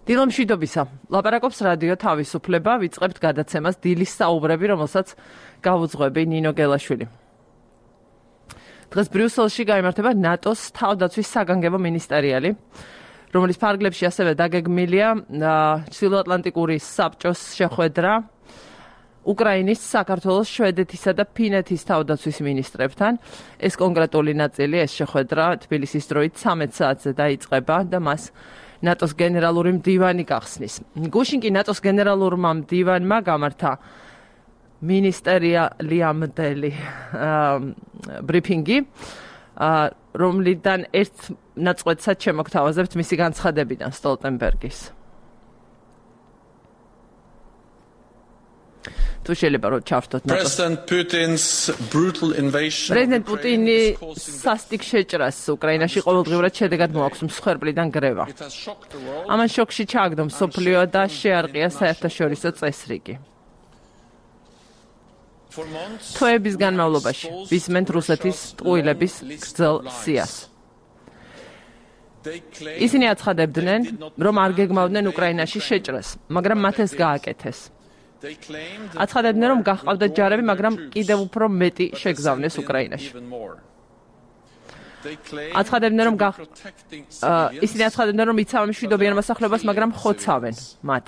დილო მშვიდობისა. ლაპარაკობს რადიო თავისუფლება, ვიწყებთ გადაცემას დილის საუბრები, რომელსაც გავუძღვები ნინო გელაშვილი. დღეს ბრიუსელში გაიმართება ნატოს თავდაცვის საგანგებო მინისტერიალი, რომელიც ფარგლებში ასევე დაგეგმილია ჩრდილოატლანტიკური საბჭოს შეხვედრა უკრაინის, საქართველოს, შვედეთისა და ფინეთის თავდაცვის მინისტრებთან. ეს კონკრეტული ნაწილი, ეს შეხვედრა თბილისის დროით 13 საათზე დაიწყება და მას ნატოს გენერალური მდივანი გახსნის. გუშინ კი ნატოს გენერალურმა მდივანმა გამართა მინისტერიალამდელი ბრიფინგი, რომლიდან ერთ ნაწყვეტსაც შემოგთავაზებთ მისი განცხადებიდან სტოლტენბერგის. თუ შეიძლება რომ ჩავთოთ პრეზიდენტ პუტინის სასტიკ შეჭრას უკრაინაში ყოველდღიურად შედეგად მოაქვს მსხვერპლიდან გრევა. ამან შოკში ჩააგდო მსოფლიო და შეარყია საერთაშორისო წესრიგი. თვეების განმავლობაში ვისმენთ რუსეთის ტყუილების გრძელ სიას. ისინი აცხადებდნენ, რომ არ გეგმავდნენ უკრაინაში შეჭრას, მაგრამ მათ ეს გააკეთეს. აცხადებდნენ, რომ გაჰყავდათ ჯარები, მაგრამ კიდევ უფრო მეტი შეგზავნეს უკრაინაში. აცხადებდნენ, რომ ისინი აცხადებდნენ, რომ იცავენ მშვიდობიან მოსახლეობას, მაგრამ ხოცავენ მათ.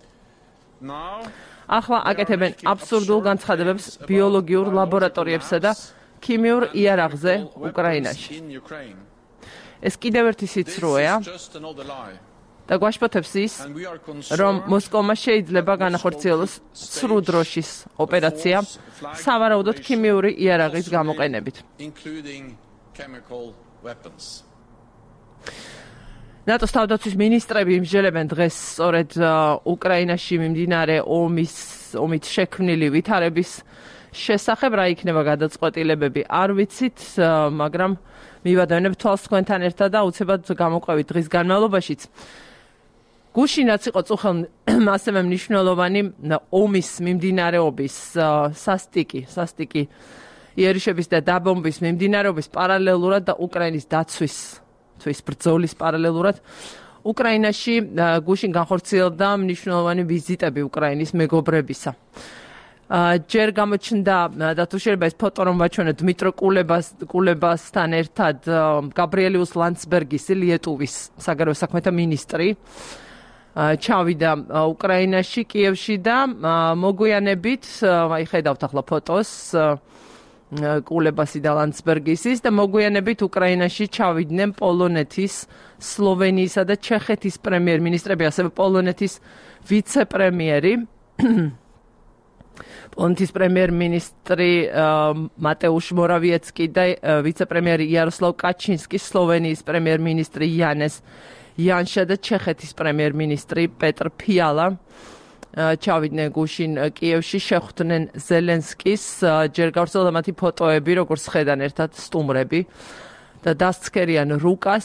ახლა აკეთებენ აბსურდულ განცხადებებს ბიოლოგიურ ლაბორატორიებსა და ქიმიურ იარაღზე უკრაინაში. ეს კიდევ ერთი სიცრუეა და გვაშფოთებს ის, რომ მოსკოვმა შეიძლება განახორციელოს ცრუ დროშის ოპერაცია სავარაუდოდ ქიმიური იარაღის გამოყენებით. ნატოს თავდაცვის მინისტრები იმსჯელებენ დღეს სწორედ უკრაინაში მიმდინარე ომით შექმნილი ვითარების შესახებ, რა იქნება გადაწყვეტილებები არ ვიცით, მაგრამ მივადევნებ თვალს თქვენთან ერთად და უცებად გამოყვებით დღის განმავლობაშიც. გუშინაც იყო წუხელ ასევე მნიშვნელოვანი ომის მიმდინარეობის სასტიკი იერიშების და დაბომბვის მიმდინარეობის პარალელურად და უკრაინის დაცვის ბრძოლის პარალელურად უკრაინაში გუშინ განხორციელდა მნიშვნელოვანი ვიზიტები უკრაინის მეგობრებისა. ჯერ გამოჩნდა და თუ შეიძლება ეს ფოტო რომ ვაჩვენოთ დმიტრო კულებასთან ერთად გაბრიელიუს ლანდსბერგის ლიეტუვის საგარეო საქმეთა მინისტრი ჩავიდა უკრაინაში, კიევში და მოგვიანებით, აი ხედავთ ახლა ფოტოს კულებასი და ლანდსბერგისის და მოგვიანებით უკრაინაში ჩავიდნენ პოლონეთის, სლოვენიისა და ჩეხეთის პრემიერ-მინისტრები, ასევე პოლონეთის ვიცე-პრემიერი, პოლონეთის პრემიერ-მინისტრი მატეუშ მორავიეცკი და ვიცე-პრემიერი იაროსლავ კაჩინსკი, სლოვენიის პრემიერ-მინისტრი იანეს იანშა და ჩეხეთის პრემიერ-მინისტრი პეტრ ფიალა ჩავიდნენ გუშინ კიევში, შეხვდნენ ზელენსკის, ჯერ გავრცელდა მათი ფოტოები, როგორც ხედან ერთად სტუმრები და დასცქერიან რუკას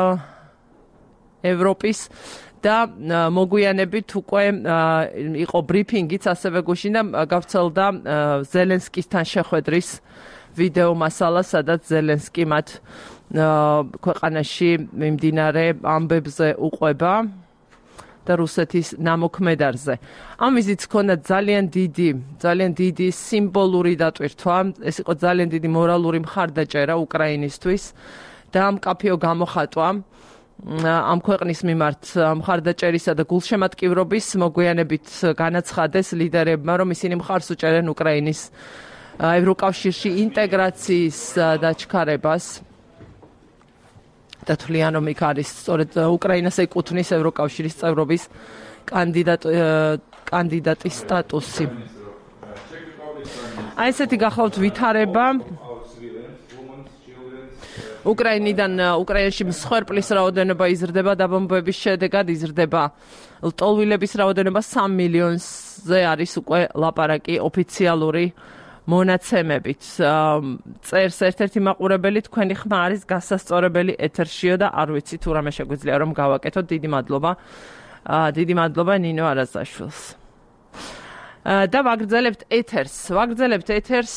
ევროპის და მოგვიანებით უკვე იყო ბრიფინგიც ასევე გუშინ და გავრცელდა ზელენსკისთან შეხვედრის ვიდეო მასალა, სადაც ზელენსკი მათ ქვეყანაში მიმდინარე ამბებზე უყვება და რუსეთის ნამოქმედარზე. ამ ვიზიტს ჰქონდა ძალიან დიდი სიმბოლური დატვირთვა, ეს იყო ძალიან დიდი მორალური მხარდაჭერა უკრაინისთვის და მკაფიო გამოხატვა ამ ქვეყნის მიმართ მხარდაჭერისა და გულშემატკივრობის მოგვიანებით განაცხადეს ლიდერებმა, რომ ისინი მხარს უჭერენ უკრაინის ევროკავშირში ინტეგრაციის დაჩქარებას და თვლიან, რომ იქ არის სწორედ უკრაინას ეკუთვნის ევროკავშირის წევრობის კანდიდატის სტატუსი. აი ესეთი გახლავთ ვითარება უკრაინაში მსხვერპლის რაოდენობა იზრდება, დაბომბვების შედეგად იზრდება ლტოლვილების რაოდენობა 3 მილიონზე არის უკვე ლაპარაკი ოფიციალური მონაცემებით. წერს ერთ-ერთი მაყურებელი, თქვენი ხმა არის გასასწორებელი ეთერშიო და არ ვიცი თუ რამე შეგვიძლია რომ გავაკეთოთ. დიდი მადლობა ნინო არაზაშვილს. და ვაგრძელებთ ეთერს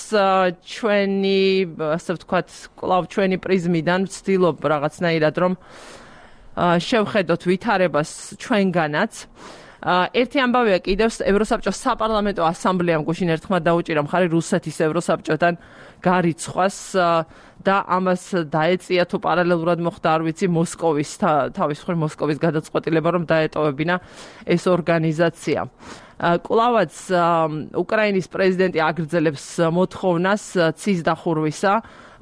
ჩვენი, ასე ვთქვათ, კლავ ჩვენი პრიზმიდან ვცდილობ რაღაცნაირად რომ შევხედოთ ვითარებას ჩვენგანაც. ერთი ამბავია კიდევ ევროსაბჭოს საპარლამენტო ასამბლეამ გუშინ ერთხმად დაუჭირა მხარი რუსეთის ევროსაბჭოდან გარიცხვას და ამას დაეწია თუ პარალელურად მოხდა არ ვიცი მოსკოვის თავის მხრივ მოსკოვის გადაწყვეტილება რომ დაეტოვებინა ეს ორგანიზაცია. კვლავაც უკრაინის პრეზიდენტი აგრძელებს მოთხოვნას ცის დახურვისა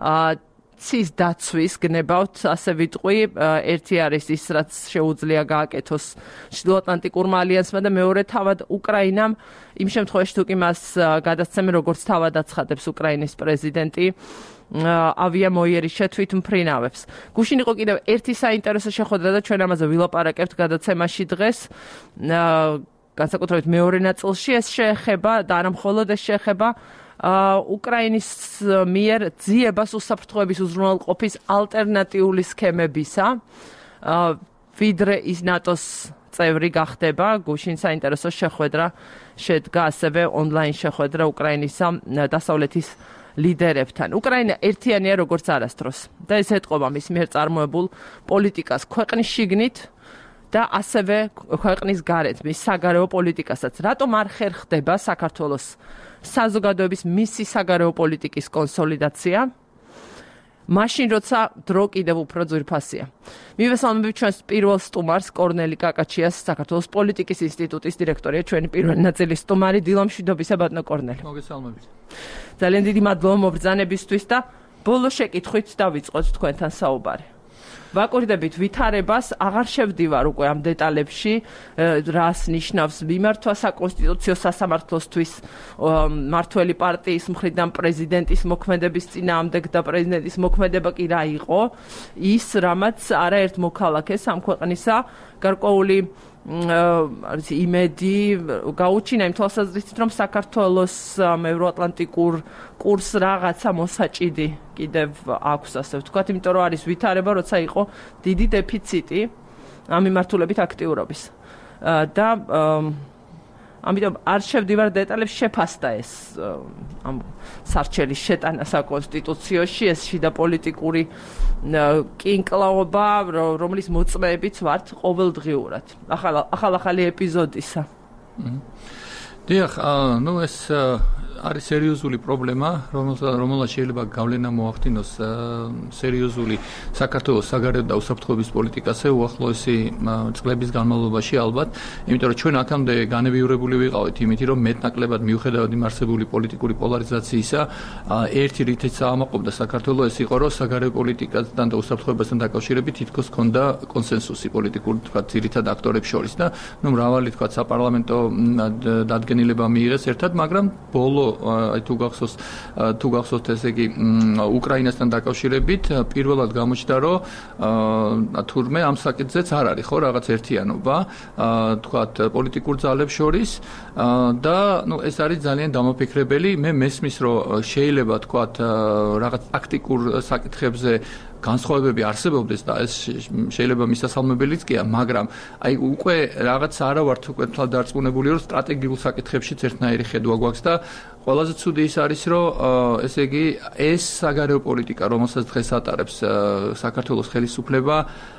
ცის დაცვის გნებავთ, ასე ვიტყვი, ერთი არის ის, რაც შეუძლია გააკეთოს ჩრდილოატლანტიკურმა ალიანსმა და მეორე თავად უკრაინამ, იმ შემთხვევაში თუ კი მას გადასცემენ, როგორც თავად აცხადებს უკრაინის პრეზიდენტი, ავიამოიერის შეთვითმფრინავებს. გუშინ იყო კიდევ ერთი საინტერესო შეხვედრა და ჩვენ ამაზე ვილაპარაკებთ გადაცემაში დღეს. განსაკუთრებით მეორე ნაწილში ეს შეეხება და არა მხოლოდ ეს შეეხება უკრაინის მიერ ძიებას უსაფრთხოების უზრუნველყოფის ალტერნატიული სქემებისა, ვიდრე ის ნატოს წევრი გახდება. გუშინ საინტერესო შეხვედრა შედგა ასევე ონლაინ შეხვედრა უკრაინისა დასავლეთის ლიდერებთან. უკრაინა ერთიანია როგორც არასდროს და ეს ეტყობა მის მიერ წარმოებულ პოლიტიკას ქვეყნის შიგნით და ასევე ქვეყნის გარეთ, მის საგარეო პოლიტიკასაც. რატომ არ ხერხდება საქართველოს საზოგადოების მისი საგარეო პოლიტიკის კონსოლიდაცია? მაშინ როცა დრო კიდევ უფრო ძვირფასია. მივესალმებით ჩვენს პირველ სტუმარს კორნელი კაკაჩიას, საქართველოს პოლიტიკის ინსტიტუტის დირექტორია, ჩვენი პირველი ნაწილის სტუმარი. დილამშვიდობისა ბატონო კორნელი. მოგესალმებით. ძალიან დიდი მადლობა მობრძანებისთვის და ბოლო შეკითხვით დავიწყოთ თქვენთან საუბარი. ვაკურდებით ვითარებას, აღარ შევდივარ უკვე ამ დეტალებში, რას ნიშნავს მიმართვა საკონსტიტუციო სასამართლოსთვის მართველი პარტიის მხრიდან პრეზიდენტის მოქმედების წინააღმდეგ და პრეზიდენტის მოქმედება კი რა იყო, ის რამაც არაერთ მოქალაქეს ამ ქვეყნისა გარკვეული იმედი გაუჩინა იმ თვალსაზრისით, რომ საქართველოს ევროატლანტიკურ კურს რაღაცა მოსაჭიდი კიდევ აქვს, ასე ვთქვათ, იმიტომ რომ არის ვითარება, როცა იყო დიდი დეფიციტი ამ მიმართულებით აქტიურობის. და ამიტომ არ შევდივარ დეტალებში, შეფასდა ეს ამ სარჩელის შეტანა საკონსტიტუციაში, ეს შიდა პოლიტიკური კინკლაობა, რომლის მოწმეებიც ვართ ყოველდღიურად. ახალ-ახალი ეპიზოდისა. დიახ, ეს არის სერიოზული პრობლემა, რომელსაც შეიძლება გავლენა მოახდინოს სერიოზული საქართველოს საგარეო და უსაფრთხოების პოლიტიკაზე უახლოესი წლების განმავლობაში ალბათ, იმიტომ რომ ჩვენ აქამდე განევიურებული ვიყავით იმით, რომ მეტნაკლებად მიუხედავად იმ არსებული პოლიტიკური პოლარიზაციისა, ერთი რითიც აამაყობდა საქართველოს ეს იყო, რომ საგარეო პოლიტიკასთან და უსაფრთხოებასთან დაკავშირებით თითქოს ჰქონდა კონსენსუსი პოლიტიკური, თქვათ, ძირითად აქტორებს შორის და მრავალი, თქვათ, საპარლამენტო დადგენილება მიიღეს ერთად, მაგრამ ბოლო თუ გახსოვთ ესე იგი უკრაინასთან დაკავშირებით პირველად გამოჩნდა რომ თურმე ამ საკითხზეც არ არის ხო რაღაც ერთიანობა თქვათ პოლიტიკურ ძალებს შორის და ეს არის ძალიან დამაფიქრებელი მე მესმის რომ შეიძლება თქვათ რაღაც ტაქტიკურ საკითხებზე განსხვავებები არსებობდეს და ეს შეიძლება მისასალმებელიც კი, მაგრამ აი უკვე რაღაც არა ვართ უკვე თვალ დარწმუნებული რომ სტრატეგიულ საკითხებშიც ერთნაირი ხედვა გვაქვს და ყველაზე ცუდი ის არის რომ ესე იგი ეს საგარეო პოლიტიკა რომელსაც დღეს ატარებს საქართველოს ხელისუფლება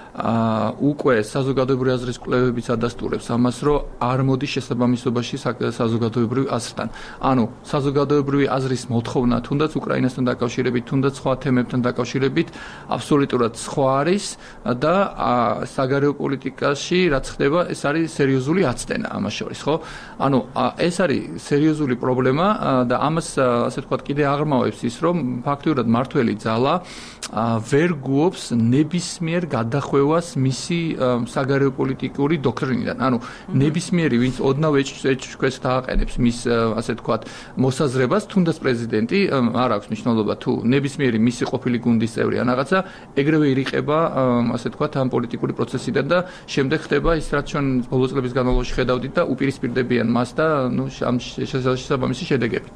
უკვე საზოგადოებრივი აზრის კვლევებიც ადასტურებს ამას, რომ არ მოდის შესაბამისობაში საზოგადოებრივ აზრთან. ანუ საზოგადოებრივი აზრის მოთხოვნა თუნდაც უკრაინასთან დაკავშირებით, თუნდაც სხვა თემებთან დაკავშირებით აბსოლუტურად სხვა არის და საგარეო პოლიტიკაში რაც ხდება, ეს არის სერიოზული აცდენა ამას შორის, ხო? ანუ ეს არის სერიოზული პრობლემა და ამას ასე ვთქვათ კიდე აღრმავებს ის, რომ ფაქტიურად მართველი ძალა ვერ გუობს ნებისმიერ გადახვევას მისი საგარეო პოლიტიკური დოქტრინიდან. ანუ ნებისმიერი, ვინც ოდნავ ეჭვქვეშ დააყენებს მის ასე ვთქვათ მოსაზრებას, თუნდაც პრეზიდენტი არ აქვს მნიშვნელობა თუ ნებისმიერი მისი ყოფილი გუნდის წევრი ან რაღაცა, ეგრევე ირიყება ასე ვთქვათ ამ პოლიტიკური პროცესიდან და შემდეგ ხდება ის, რაც ჩვენ ბოლო წლების განმავლობაში ხედავდით და უპირისპირდებიან მას და ამ შესაბამისი შედეგებით.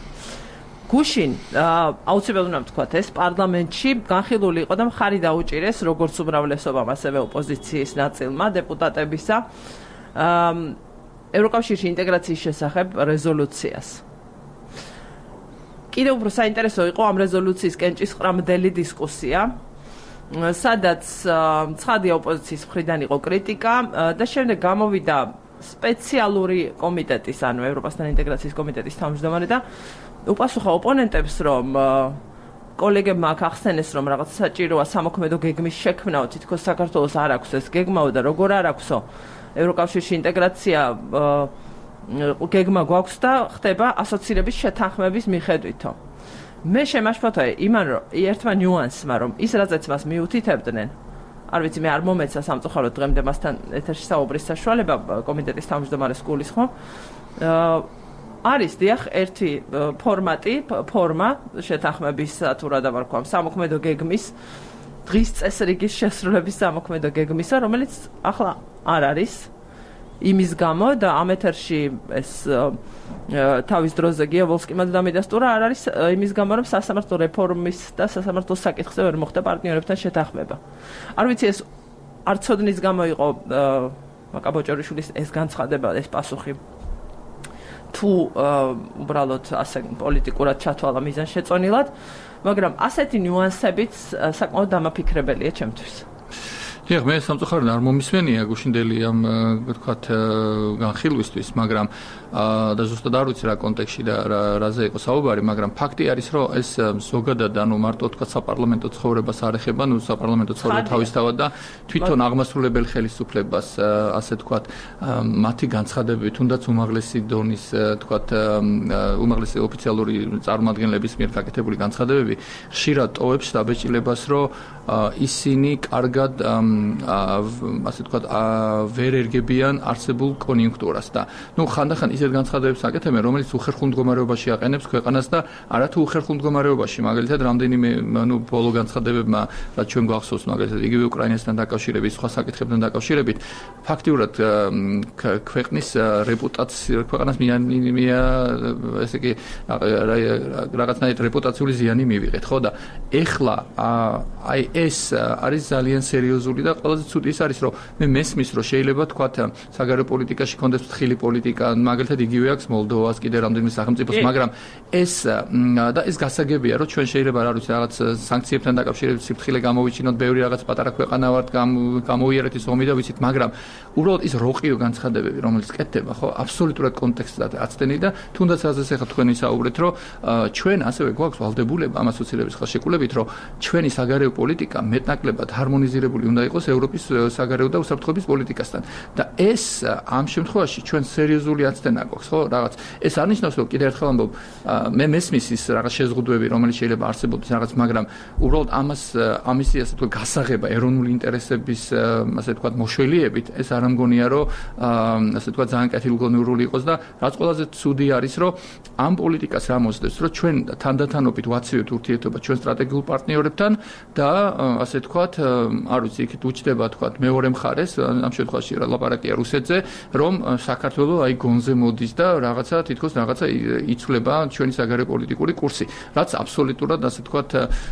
გუშინ აუცილებლად უნდა ვთქვათ ეს პარლამენტში განხილული იყო და მხარი დაუჭირეს როგორც უმრავლესობამ ასევე ოპოზიციის ნაწილმა დეპუტატებისა ევროკავშირში ინტეგრაციის შესახებ რეზოლუციას. კიდევ უფრო საინტერესო იყო ამ რეზოლუციის კენჭისყრამდელი დისკუსია სადაც ცხადია ოპოზიციის მხრიდან იყო კრიტიკა და შემდეგ გამოვიდა სპეციალური კომიტეტის, ანუ ევროპასთან ინტეგრაციის კომიტეტის თავმჯდომარე და უპასუხა ოპონენტებს, რომ კოლეგებმა აქ ახსენეს, რომ რაღაც საჭიროა სამოქმედო გეგმის შექმნაო, თითქოს საქართველოს არ აქვს ეს გეგმაო და როგორ არ აქვსო ევროკავშირში ინტეგრაცია გეგმა გვაქვს და ხდება ასოცირების შეთანხმების მიხედვითო. მე შემაშფოთა იმან რომ ერთმა ნიუანსმა რომ ის რაზეც მას მიუთითებდნენ არ ვიცი მე არ მომეცა სამწუხაროდ დღემდე მასთან ეთერში საუბრის საშუალება კომიტეტის თავმჯდომარეს გულისხმობ არის დიახ ერთი ფორმა შეთანხმების თუ რა დავარქვამ სამოქმედო გეგმის დღის წესრიგის შესრულების სამოქმედო გეგმისა რომელიც ახლა არ არის იმის გამო და ამ ეთერში ეს თავის დროზე გიაბოლსკიმ დამიდასტურა არ არის იმის გამო რომ სასამართლო რეფორმის და სასამართლოს საკითხზე ვერ მოხდა პარტნიორებთან შეთანხმება. არ ვიცი ეს არ ცოდნის გამო იყო მაკაბოჭორიშვილის ეს განცხადება ეს პასუხი თუ უბრალოდ ასე პოლიტიკურად ჩათვალა მიზანშეწონილად, მაგრამ ასეთი ნიუანსებიც საკმაოდ დამაფიქრებელია ჩემთვის. დიახ, მე სამწუხაროდ არ მომისმენია გუშინდელი ამ ვთქვათ განხილვისთვის, მაგრამ და ზუსტად არ ვიცი რა კონტექსტში და რაზე იყო საუბარი, მაგრამ ფაქტი არის, რომ ეს ზოგადად ანუ მარტო ვთქვათ საპარლამენტო ცხოვრებას არ ეხება, ნუ საპარლამენტო ცხოვრება თავისთავად და თვითონ აღმასრულებელი ხელისუფლებას ასე ვთქვათ მათი განცხადებები, თუნდაც უმაღლესი დონის ვთქვათ უმაღლესი ოფიციალური წარმომადგენლების მიერ გაკეთებული განცხადებები ხშირად ტოვებს დაბეჭდილებას, რომ ისინი კარგად ასე ვთქვათ ვერ ერგებიან არსებულ კონიუნქტურას და ნუ ხანდახან ისეთ განცხადებებს აკეთებენ, რომელიც უხერხულ მდგომარეობაში აყენებს ქვეყანას და არათუ უხერხულ მდგომარეობაში, მაგალითად რამდენიმე ნუ ბოლო განცხადებებმა, რაც ჩვენ გვახსოვს, მაგალითად იგივე უკრაინასთან დაკავშირებით, სხვა საკითხებთან დაკავშირებით, ფაქტიურად ქვეყნის რეპუტაცია, ქვეყანას ესე იგი რაღაცნაირად რეპუტაციული ზიანი მივიღეთ, ხო და ეხლა აი ეს არის ძალიან სერიოზული და ყველაზე ცუდი ის არის, რომ მე მესმის, რომ შეიძლება თქვათ საგარეო პოლიტიკაში კონდეს ფრთხილი პოლიტიკა, მაგალითად იგივე აქვს მოლდოვას კიდე რამდენიმე სახელმწიფოს, მაგრამ ეს გასაგებია, რომ ჩვენ შეიძლება არ ვიცი რაღაც სანქციებთან დაკავშირებით სიფრთხილე გამოვიჩინოთ, ბევრი რაღაც პატარა ქვეყანა ვართ, გამოვიარეთ ის ომი და ვიცით, მაგრამ უბრალოდ ის როყიო განცხადებები, რომელიც კეთდება, ხო, აბსოლუტურად კონტექსტად აცდენი და თუნდაც ასეც ახლა თქვენ ისაუბრეთ, რომ ჩვენ ასევე გვაქვს ვალდებულება ამ ასოცირების ხელშეკრულებით, რომ ჩვენი საგარეო პოლიტიკა მეტნაკლებად ჰარმონიზირებული უნდა იყოს ევროპის საგარეო და უსაფრთხოების პოლიტიკასთან. და ეს ამ შემთხვევაში ჩვენ სერიოზული აცდენა გვაქვს, ხო, რაღაც. ეს არ ნიშნავს, რომ კიდევ ერთხელ ამბობ, მე მესმის ის რაღაც შეზღუდვები, რომელიც შეიძლება არსებობდეს რაღაც, მაგრამ უბრალოდ ამისი ასე თქვა გასაღება ეროვნული ინტერესების ასე თქვა მოშველიებით, ეს არ ამგონია, რომ ასე თქვა ძალიან კეთილგონიურული იყოს და რაც ყველაზე ცუდი არის, რომ ამ პოლიტიკას რა მოსდევს, რომ ჩვენ თანდათანობით ვაცივებთ ურთიერთობა ჩვენ სტრატეგიულ პარტნიორებთან და ასე თქვათ, არ ვიცი, იქით უჩდება თქვათ მეორე მხარეს, ამ შემთხვევაში ლაპარაკია რუსეთზე, რომ საქართველოს აი გონზე მოდის და რაღაცა თითქოს რაღაცა იცვლება ჩვენი საგარეო პოლიტიკური კურსი, რაც აბსოლუტურად ასე თქვათ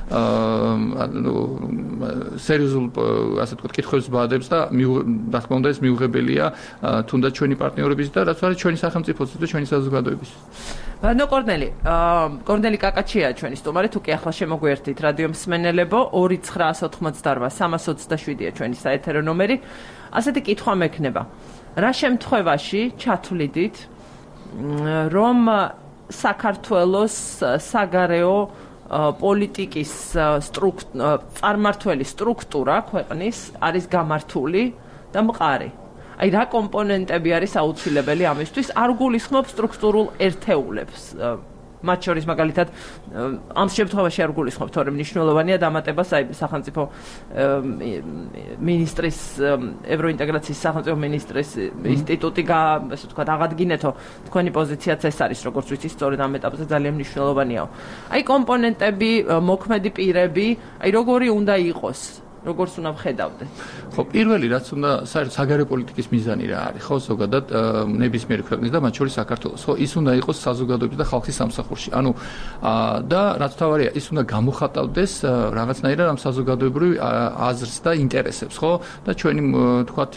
სერიოზულ ასე თქვათ კითხვებს ბადებს და რა თქმა უნდა ეს მიუღებელია თუნდაც ჩვენი პარტნიორების და რაც არის ჩვენი სახელმწიფოსთვის და ჩვენი საზოგადოების. ნო კორნელი კაკაჩია ჩვენი სტუმარი, თუ კი ახლა შემოგვერთით რადიო მსმენელებო 2988-327-ია ჩვენი საეთერო ნომერი. ასეთი კითხვა მექნება. რა შემთხვევაში ჩათვლიდით, რომ საქართველოს საგარეო პოლიტიკის წარმართველი სტრუქტურა ქვეყნის არის გამართული და მყარი? აი რა კომპონენტები არის აუცილებელი ამისთვის? არ გულისხმობ სტრუქტურულ ერთეულებს. მათ შორის მაგალითად ამ შემთხვევაში არ გულისხმობ, თორემ მნიშვნელოვანია დამატებას აი სახელმწიფო მინისტრის ევროინტეგრაციის სახელმწიფო მინისტრის ინსტიტუტი ასე ვთქვათ აღადგინეთო, თქვენი პოზიციაც ეს არის, როგორც ვიცი, სწორედ ამ ეტაპზე ძალიან მნიშვნელოვანიაო. აი კომპონენტები, მოქმედი პირები, აი როგორი უნდა იყოს როგორც უნდა ვხედავდეთ? ხო, პირველი რაც უნდა საგარეო პოლიტიკის მიზანი რა არის, ხო, ზოგადად ნებისმიერ ქვეყნის და მათ შორის საქართველოს, ხო, ის უნდა იყოს საზოგადოების და ხალხის სამსახურში. ანუ და რაც თავარია, ის უნდა გამოხატავდეს რაღაცნაირად ამ საზოგადოებრივ აზრს და ინტერესებს, ხო? და ჩვენი თქვათ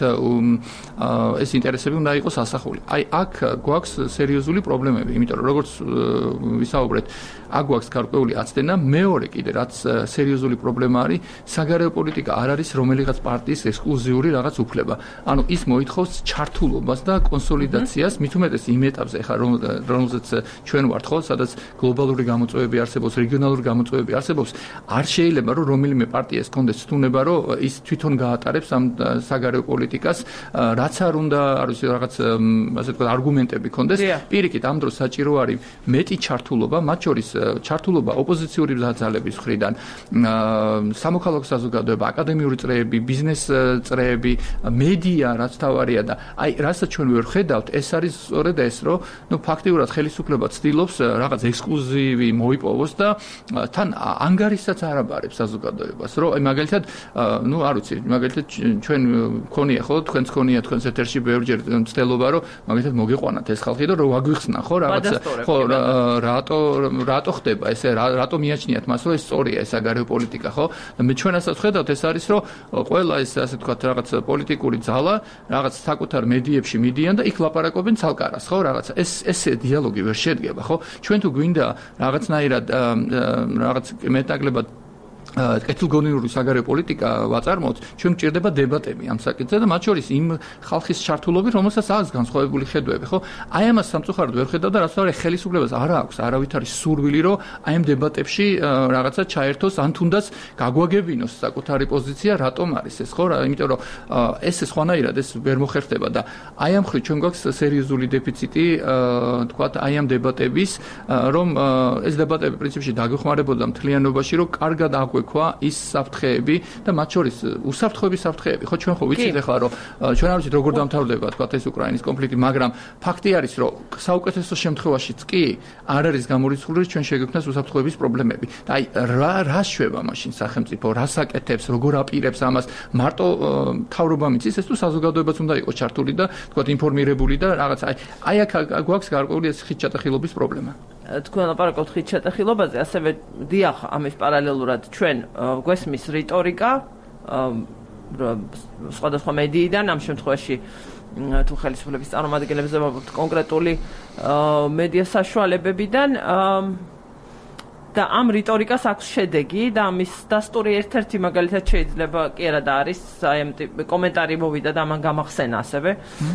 ეს ინტერესები უნდა იყოს ასახული. აი, აქ გვაქვს სერიოზული პრობლემები, იმიტომ რომ როგორც ვისაუბრეთ, აქ გვაქვს გარკვეული აცდენა, მეორე კიდე რაც სერიოზული პრობლემა არის, საგარეო პოლიტიკა არ არის რომელიღაც პარტიის ექსკლუზიური რაღაც უფლება. ანუ ის მოითხოვს ჩართულობას და კონსოლიდაციას, მით უმეტეს იმ ეტაპზე, ხა რომელზეც ჩვენ ვართ, ხო, სადაც გლობალური გამოწვევები არსებობს, რეგიონალური გამოწვევები არსებობს, არ შეიძლება რომ რომელიმე პარტიას კონდეს თუნება, რომ ის თვითონ გაატარებს ამ საგარეო პოლიტიკას, რაც არ უნდა, არ ვიცი, რაღაც ასე ვთქვათ, არგუმენტები კონდეს. პირიქით, ამ დროს საჭირო არის მეტი ჩართულობა, მათ შორის ჩართულობა ოპოზიციური ძალების მხრიდან, სამოქალაქო საზოგადოება, აკადემიური წრეები, ბიზნეს წრეები, მედია, რაც თავარია და აი, რასაც ჩვენ ვერ ხედავთ, ეს არის სწორედ ეს, რომ ფაქტიურად ხელისუფლება ცდილობს რაღაც ექსკლუზივი მოიპოვოს და თან ანგარიშსაც არ აბარებს საზოგადოებას, რომ აი მაგალითად, არ ვიცი, მაგალითად ჩვენ გქონია ხო, თქვენც გქონია თქვენს ეთერში ბევრჯერ მცდელობა, რომ მაგალითად მოგიყვანათ ეს ხალხი და რომ ვაგვიხსნა ხო რაღაც ხო რატო ხდება ესე, რატო მიაჩნიათ მას, რომ ეს სწორია ეს საგარეო პოლიტიკა, ხო? და ჩვენასაც ხედავთ ეს არის, რომ ყველა ეს ასე ვთქვათ რაღაც პოლიტიკური ძალა რაღაც საკუთარ მედიებში მიდიან და იქ ლაპარაკობენ ცალკარას, ხო, რაღაცა. ესე დიალოგი ვერ შედგება, ხო? ჩვენ თუ გვინდა რაღაცნაირად რაღაც მეტნაკლებად კეთილგონიური საგარეო პოლიტიკა ვაწარმოოთ, ჩვენ გვჭირდება დებატები ამ საკითხზე და მათ შორის იმ ხალხის ჩართულობით, რომელსაც აქვს განსხვავებული ხედვები, ხო? აი ამას სამწუხაროდ ვერ ხედავ და რაც თავი ხელისუფლებას არ აქვს, არავით არის სურვილი, რომ აი ამ დებატებში რაღაცა ჩაერთოს, ან თუნდაც გაგვაგებინოს საკუთარი პოზიცია, რატომ არის ეს, ხო? იმიტომ რომ ეს სხვანაირად ეს ვერ მოხერხდება და აი ამ ხრი ჩვენ გვაქვს სერიოზული დეფიციტი, თქვათ, აი ამ დებატების, რომ ეს დებატები პრინციპში დაგვეხმარებოდა მთლიანობაში, რომ კარგად აგვექვა ის საფრთხეები და მათ შორის უსაფრთხოების საფრთხეები. ხო, ჩვენ ხო ვიცით ახლა, რომ ჩვენ არ ვიცით როგორ დამთავრდება, თქვათ, ეს უკრაინის კონფლიქტი, მაგრამ ფაქტი არის, რომ საუკეთესო შემთხვევაშიც კი არ არის გამორიცხული, ჩვენ შეგვექმნას უსაფრთხოების პრობლემები. და აი, რა შვება მაშინ სახელმწიფო, რას აკეთებს, როგორ აპირებს ამას, მარტო მთავრობა მიცის, ეს თუ საზოგადოებაც უნდა იყოს ჩართული და თქვათ, ინფორმირებული და რაღაც აი აქ გვაქვს გარკვეული ეს ხიდჭატეხილობის პრობლემა. თქვენ ლაპარაკობთ ხიდჭატეხილობაზე, ასევე დიახ, ამის პარალელურად ჩვენ გვესმის რიტორიკა სხვადასხვა მედიიდან, ამ შემთხვევაში თუ ხელისუფლების წარმომადგენლებზე ვაბობთ კონკრეტული მედია საშუალებებიდან და ამ რიტორიკას აქვს შედეგი და ამის დასტური ერთ-ერთი მაგალითად შეიძლება კი არა და არის აი ამ კომენტარი მოვიდა და ამან გამახსენა ასევე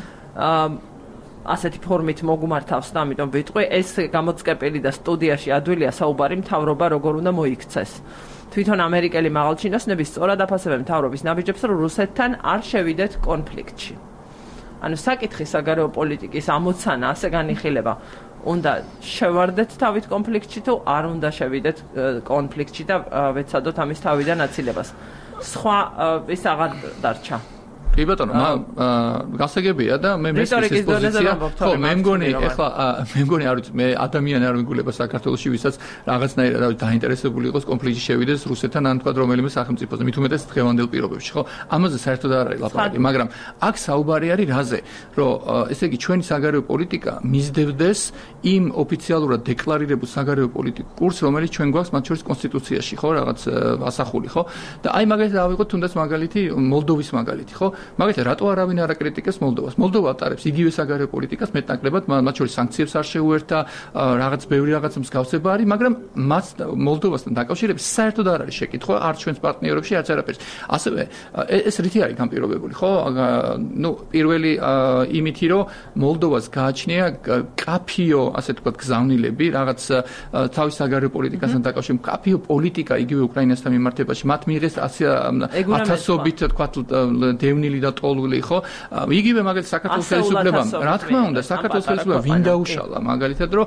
ასეთი ფორმით მოგმართავს და ამიტომ ვიტყვი ეს გამოწკეპილი და სტუდიაში ადვილია საუბარი მთავრობა როგორ უნდა მოიქცეს. თვითონ ამერიკელი მაღალჩინოსნები სწორად აფასებენ მთავრობის ნაბიჯებს, რომ რუსეთთან არ შევიდეთ კონფლიქტში. ანუ საკითხი საგარეო პოლიტიკის ამოცანა ასე განიხილება. უნდა შევარდეთ თავით კონფლიქტში თუ არ უნდა შევიდეთ კონფლიქტში და ვეცადოთ ამის თავიდან აცილებას. სხვა ის აღარ დარჩა. კი ბატონო, გასაგებია და მე მესმის ეს პოზიცია. ხო, მე მგონი არ ვიცი, მე ადამიანი არ მეგულება საქართველოში, ვისაც რაღაცნაირად დაინტერესებული იყოს კონფლიქტში შევიდეს რუსეთთან ან თქვა რომელიმე სახელმწიფოზე, მით უმეტეს დღევანდელ პირობებში, ხო? ამაზე საერთოდ არ არის ლაპარაკი, მაგრამ აქ საუბარი არის რაზე, რომ ესე იგი ჩვენი საგარეო პოლიტიკა მისდევდეს იმ ოფიციალურად დეკლარირებულ საგარეო პოლიტიკურ კურსს, რომელიც ჩვენ გვაქვს მათ შორის კონსტიტუციაში, ხო, რაღაც ასახული, ხო? და აი მაგალითად ავიღოთ თუნდაც მაგალითი მოლდოვის მაგალითი, ხო? მაგალითად, რატო არავინ არ აკრიტიკებს მოლდოვას? მოლდოვა ატარებს იგივე საგარეო პოლიტიკას, მეტნაკლებად, მათ შორის სანქციებს არ შეუერთა, რაღაც ბევრი რაღაც მსგავსება არის, მაგრამ მას მოლდოვასთან დაკავშირებით საერთოდ არ არის შეკითხვა, არც ჩვენს პარტნიორებში, არც არაფერს. ასევე ეს რითი არის განპირობებული, ხო? პირველი იმითი, რომ მოლდოვას გააჩნია კაფიო, ასე თქვათ, გზავნილები, რაღაც თავის საგარეო პოლიტიკასთან დაკავშირებით, კაფიო პოლიტიკა იგივე უკრაინასთან მიმართებაში, მათ მიიღეს ათასობით, თქვათ, დევნილები გაწმენდილი და ტოლული, ხო? იგივე მაგალითად საქართველოს ხელისუფლებამ, რა თქმა უნდა, საქართველოს ხელისუფლებამ ვინ დაუშალა, მაგალითად, რომ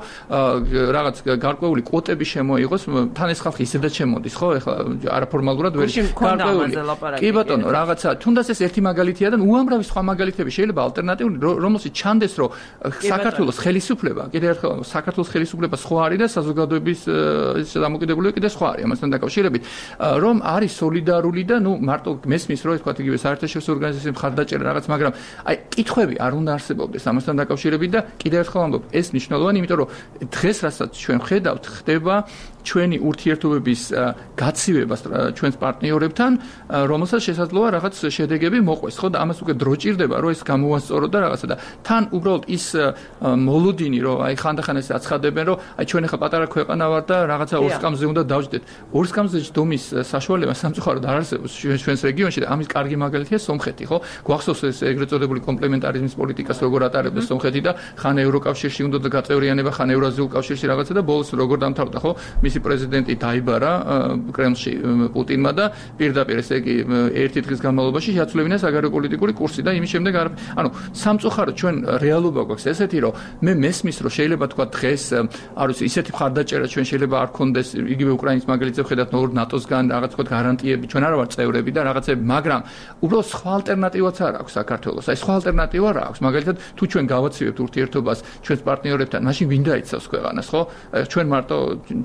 რაღაც გარკვეული კვოტები შემოიღოს, თან ეს ხალხი ისედაც შემოდის, ხო? ეხლა არაფორმალურად ვერ გარკვეული. კი ბატონო, რაღაცა, თუნდაც ეს ერთი მაგალითია და უამრავი სხვა მაგალითები შეიძლება ალტერნატიული, რომელშიც ჩანდეს, რომ საქართველოს ხელისუფლება, კიდევ ერთხელ საქართველოს ხელისუფლება სხვა არის და საზოგადოების დამოკიდებულება კიდევ სხვა არის ამასთან დაკავშირებით, რომ არის სოლიდარული და ნუ მარტო მესმის რომ თქვა იგივე საერთაშორისო ორგანიზაციების მხარდაჭერა რაღაც, მაგრამ აი კითხვები არ უნდა არსებობდეს ამასთან დაკავშირებით და კიდევ ერთხელ ამბობ, ეს მნიშვნელოვანი, იმიტომ რომ დღეს რასაც ჩვენ ხედავთ, ხდება ჩვენი ურთიერთობების გაცივება ჩვენს პარტნიორებთან, რომელსაც შესაძლოა რაღაც შედეგები მოყვეს, ხო და ამას უკვე დრო ჭირდება, რომ ეს გამოასწოროთ და რაღაცა და თან უბრალოდ ის მოლოდინი, რომ აი ხანდახან ეს აცხადებენ, რომ აი ჩვენ ახლა პატარა ქვეყანა ვარ და რაღაცა ორსკამზე უნდა დავждდეთ. ორსკამზე ჯდომის საშუალება სამწუხაროდ არ არსებობს ჩვენს რეგიონში და ამის კარგი მაგალითია სომხეთი, ხო? გვახსოვს ეს ეგრეთ წოდებული კომპლემენტარიზმის პოლიტიკას როგორ ატარებდა სომხეთი და ხან ევროკავშირში უნდა გაწევრიანება, ხან ევრაზიულ კავშირში რაღაცა და ბოლოს როგორ დამთავრდა, ხო? მისი პრეზიდენტი დაიბარა კრემლში პუტინმა და პირდაპირ ესე იგი ერთი დღის განმავლობაში შეაცვლებინა საგარეოპოლიტიკური კურსი და იმის შემდეგ ანუ სამწუხაროდ ჩვენ რეალობა გვაქვს ესეთი, რომ მე მესმის, რომ შეიძლება თქვა დღეს არ ვიცი ისეთი მხარდაჭერა ჩვენ შეიძლება არ ქონდეს იგივე უკრაინის მაგალითზე ხედავთ ნორ ნატოსგან რაღაც თქვა გარანტიები, ჩვენ არა ვარ წევრები და რაღაცები, მაგრამ უბრალოდ სხვა ალტერნატივაც არ აქვს საქართველოს. აი სხვა ალტერნატივა რა აქვს? მაგალითად თუ ჩვენ გავაცივებთ ურთიერთობას ჩვენს პარტნიორებთან, მაშინ ვინ დაიცავს ქვეყანას, ხო? ჩვენ მარტო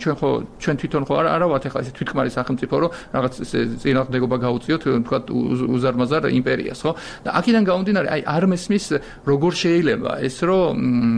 ჩვენ თვითონ ხო არა ვართ ახლა ესე თვითქმარი სახელმწიფო, რომ რაღაც ესე წინააღმდეგობა გაუწიოთ თქვა უზარმაზარ იმპერიას, ხო? და აქედან გამომდინარე, აი არ მესმის როგორ შეიძლება ეს, რომ